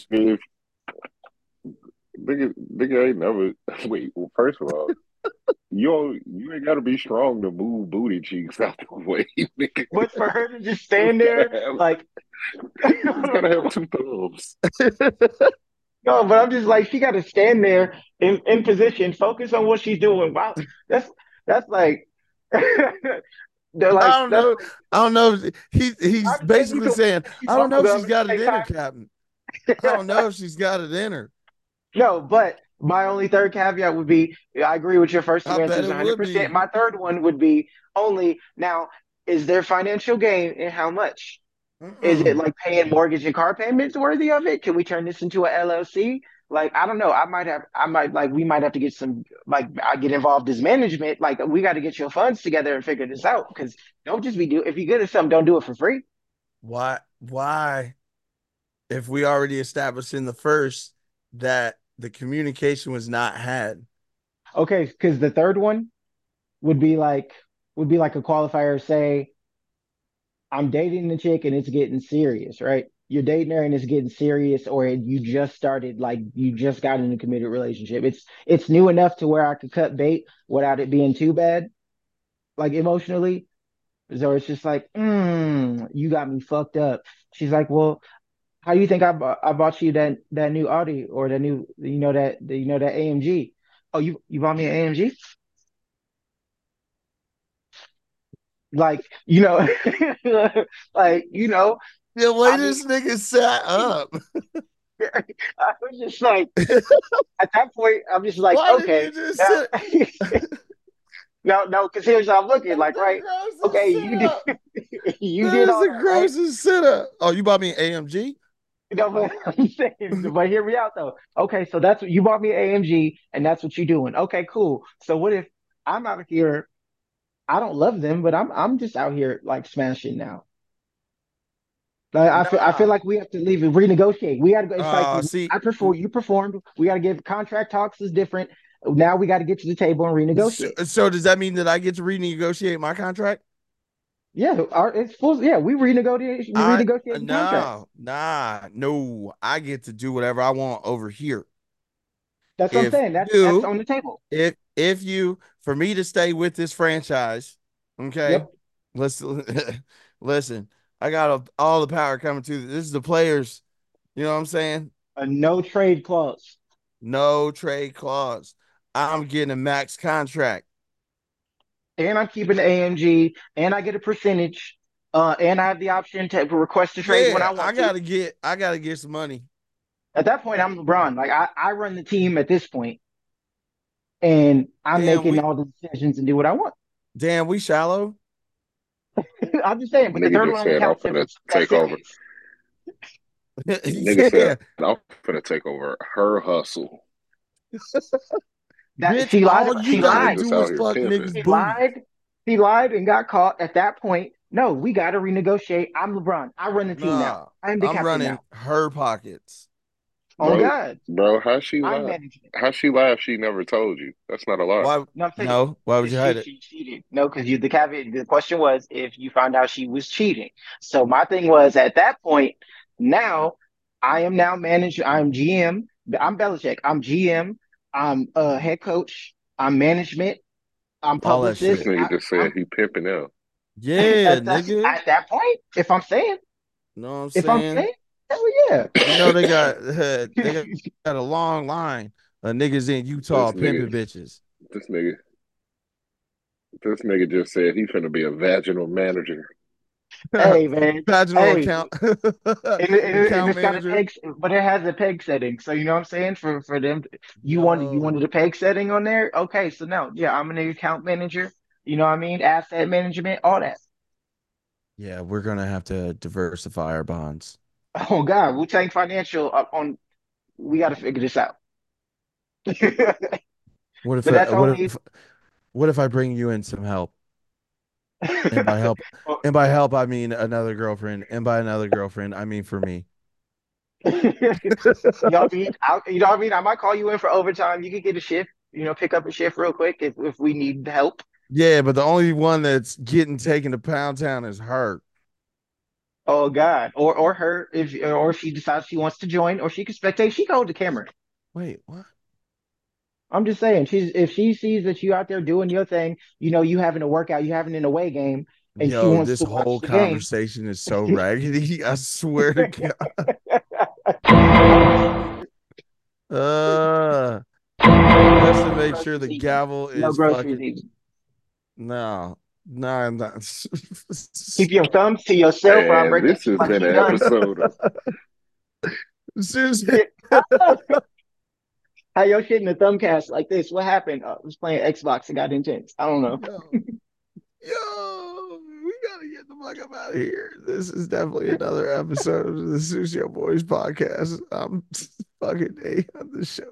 nigga ain't never. Wait, well, first of all, you ain't got to be strong to move booty cheeks out the way, nigga. But for her to just You stand just gotta there, have, like, you just gotta have two thumbs. no, but I'm just like, she got to stand there in position, focus on what she's doing. Wow, that's that's like, they're I like, don't that's know. like, I don't know. He's I'm saying you basically can saying, she's I don't know bubble if gum she's at the got it same in her, time. Captain. I don't know if she's got it in her. No, but my only third caveat would be I agree with your first I two bet answers it would 100%. be. My third one would be only now, is there financial gain and how much? Is it Mm-mm. like paying mortgage and car payments worthy of it? Can we turn this into a LLC? Like, I don't know. We might have to get some, like, I get involved as management. Like, we got to get your funds together and figure this out. Because don't just if you're good at something, don't do it for free. Why? Why? If we already established in the first that the communication was not had. Okay. Because the third one would be like, a qualifier, say, I'm dating the chick and it's getting serious, right? You're dating her and it's getting serious, or you just started, like you just got in a committed relationship. It's new enough to where I could cut bait without it being too bad, like emotionally. So it's just like, you got me fucked up. She's like, well, how do you think I bought you that new Audi, or the new, that AMG? Oh, you bought me an AMG? Like, like, The way I mean, this nigga sat up. I was just like, at that point, I'm just like, Why did okay, you just now, sit? no, because here's how I'm looking, That's like, the right? grossest Okay, sit up. you That did is all the that, right? grossest sit up. Oh, you bought me an AMG? But I'm saying, but hear me out though. Okay, so that's what you bought me an AMG, and that's what you're doing. Okay, cool. So what if I'm out here? I don't love them, but I'm just out here like smashing now. Like, I feel Nah. like we have to leave and renegotiate. We got to go. It's like See, I perform, you performed. We got to give contract talks is different. Now we got to get to the table and so, renegotiate. so does that mean that I get to renegotiate my contract? Yeah, it's full. Yeah, we I renegotiate the contract. no, nah, no. I get to do whatever I want over here. That's what I'm If saying. That's you, on the table. if you, for me to stay with this franchise, okay, Yep. let's listen. I got all the power coming to this is the players. You know what I'm saying? A no trade clause, No trade clause. I'm getting a max contract. and I'm keeping the AMG, and I get a percentage, and I have the option to request a trade when Yeah, I I want to. gotta get some money. At that point, I'm LeBron. Like I run the team at this point, and I'm Damn, making all the decisions and do what I want. we shallow. I'm just saying, but the Nigga third just one only said I'm counts if finna it's that take over. serious. Nigga Yeah, said I'm finna take over her hustle. That bitch, she lied all about. you She gotta Nigga lied. just do out is here fuck pimping. niggas' She booty. lied. She lied and got caught. At that point, no, we got to renegotiate. I'm LeBron. I run the team now. Nah, I am the I'm captain running now. her pockets. On Bro, God, bro, how she I'm lie? managing it. How she lie if she never told you? That's not a lie. Why? No, I'm saying No, why would if you hide it? she cheated. No, because the caveat, the question was if you found out she was cheating. So my thing was at that point, now I am now manager. I'm GM. I'm Belichick. I'm GM. I'm head coach. I'm management. I'm All that This publicist. shit. nigga just said I'm he pimping out. Yeah, nigga. at that point. Know what I'm If I'm saying? saying, hell yeah. You know they got a long line of niggas in Utah This nigga, pimping bitches. this nigga, this nigga just said he finna be a vaginal manager. Hey man. Vaginal Hey, account and account it's got a manager. peg, but it has a peg setting. So you know what I'm saying? For them, you Yo. wanted a peg setting on there. Okay, so now, yeah, I'm an account manager. You know what I mean? Asset management, all that. Yeah, we're gonna have to diversify our bonds. Oh God, Wu-Tang Financial up on. We got to figure this out. But What if that's what only. if what if I bring you in some help? And by help Well, and by help I mean another girlfriend. And by another girlfriend, I mean for me. You know what I mean? You know what I mean? I might call you in for overtime. You could get a shift, pick up a shift real quick if we need help. Yeah, but the only one that's getting taken to Pound Town is her. Oh God. Or her if she decides she wants to join, or she can spectate, she can hold the camera. Wait, what? I'm just saying, if she sees that you out there doing your thing, you having a workout, you having an away game, and she Yo, wants this to watch whole the game. conversation is so raggedy. I swear to God. Just to make sure the gavel No is groceries fucking. either. No, I'm not. Keep your thumbs to yourself, or I'm And breaking this has like been you an done. episode of Seriously. How your shit in the thumbcast like this? What happened? I was playing Xbox. It got intense. I don't know. Yo, we gotta get the fuck up out of here. This is definitely another episode of the Susio Boys podcast. I'm fucking A on the show.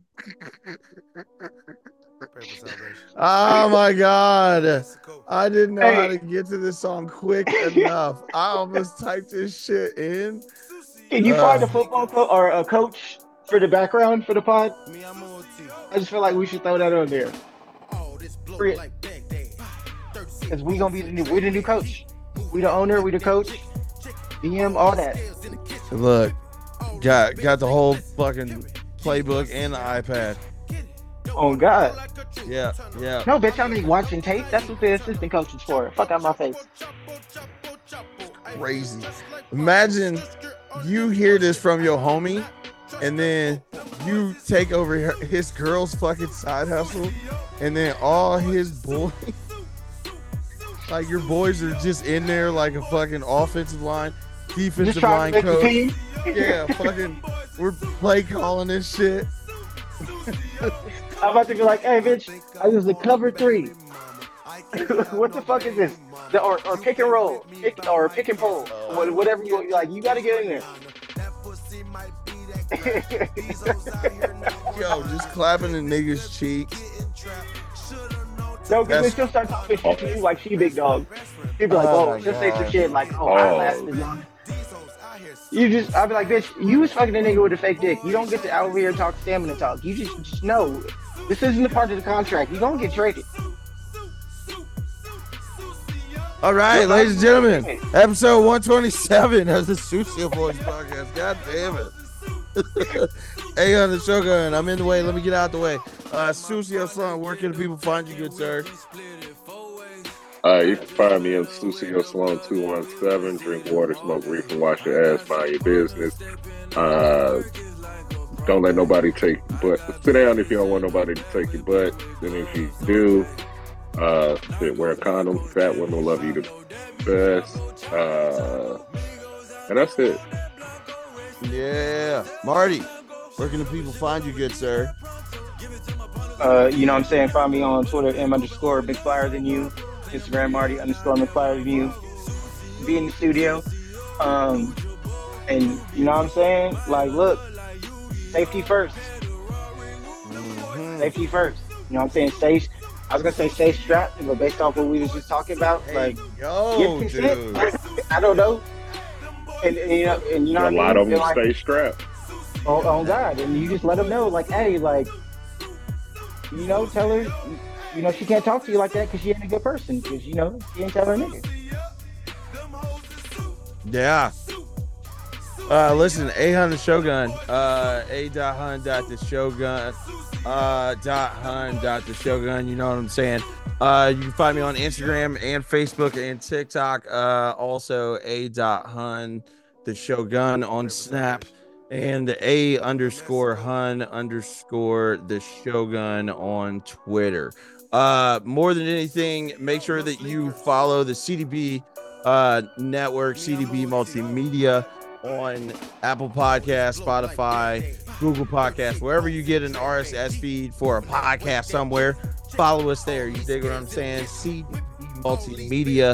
Oh my God. I didn't know how to get to this song quick enough. I almost typed this shit in. Can you find a football or a coach for the background for the pod? I just feel like we should throw that on there. Because we're the new coach. We the owner, we the coach, DM, all that. Look, got the whole fucking playbook and the iPad. Oh God. Yeah. No, bitch, I ain't watching tape. That's what the assistant coach is for. Fuck out my face. Crazy. Imagine you hear this from your homie, and then you take over his girl's fucking side hustle, and then all his boys, like your boys are just in there like a fucking offensive line, defensive line coach. Yeah, fucking, we're play calling this shit. I'm about to be like, hey, bitch, I use the cover 3. What the fuck is this? Or pick and roll, pick and pull, whatever you like. You gotta get in there. Yo, just clapping the niggas' cheeks. No, because she'll start talking shit to you like she big dog. She'll be like, she'll say some shit like, I lasted long. I'll be like, bitch, you was fucking a nigga with a fake dick. You don't get to out here talk stamina talk. You just know this isn't a part of the contract. You don't get traded. All right, ladies and gentlemen, episode 127 of the Susio Boys podcast. God damn it. Hey, on the Shogun, I'm in the way. Let me get out the way. Susio Salon, where can the people find you, good sir? You can find me in Susio Salon 217. Drink water, smoke reefer, wash your ass, mind your business. Don't let nobody take your butt. Sit down if you don't want nobody to take your butt. Then if you do, wear a condom. Fat women will love you the best. And that's it. Yeah. Marty, where can the people find you, good sir? You know what I'm saying? Find me on Twitter, M_BigFlyer_than_you. Instagram, Marty_McFlyer_than_you. Be in the studio. And you know what I'm saying? Like, look, safety first. Safety first. You know what I'm saying? I was gonna say stay strapped, but based off what we was just talking about, like, yo, dude. I don't know. And you know what I mean? A lot of them like, stay strapped. Oh God! And you just let them know, like, hey, like, tell her, she can't talk to you like that because she ain't a good person. Because she ain't tell her nigga. Yeah. Listen, A-Hun the Shogun, a.hun.theshogun, .hun.theshogun, you know what I'm saying? You can find me on Instagram and Facebook and TikTok, also a.hun the Shogun on Snap, and a_hun_ the Shogun on Twitter. More than anything, make sure that you follow the CDB network, CDB Multimedia, on Apple Podcasts, Spotify, Google Podcasts, wherever you get an RSS feed for a podcast somewhere, follow us there. You dig what I'm saying? CDB Multimedia.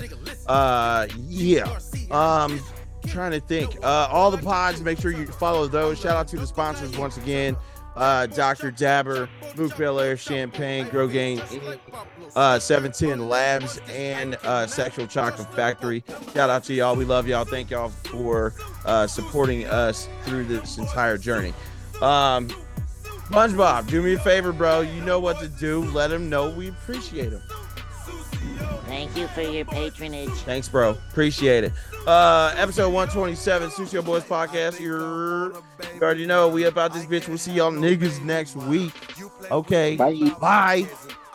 Trying to think. All the pods, make sure you follow those. Shout out to the sponsors once again. Dr. Dabber, Luke Belair, Champagne, Grow Gain, 710 Labs, and Sexual Chocolate Factory. Shout out to y'all. We love y'all. Thank y'all for supporting us through this entire journey. SpongeBob, do me a favor, bro. You know what to do. Let them know we appreciate them. Thank you for your patronage. Thanks, bro. Appreciate it. Episode 127, Sucio Boys Podcast. You already know we about this bitch. We'll see y'all niggas next week. Okay. Bye. Bye.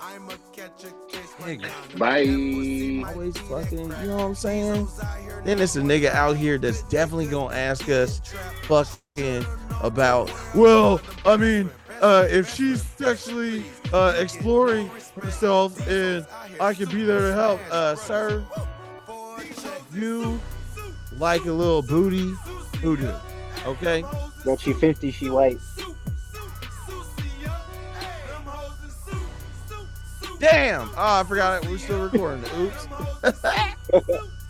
Bye. Always fucking, you know what I'm saying? Then it's a nigga out here that's definitely gonna ask us fucking about, well, I mean, if she's sexually exploring herself and I can be there to help, sir, you like a little booty hoodoo, okay? But she 50, she white. Damn! Oh, I forgot it. We're still recording. Oops.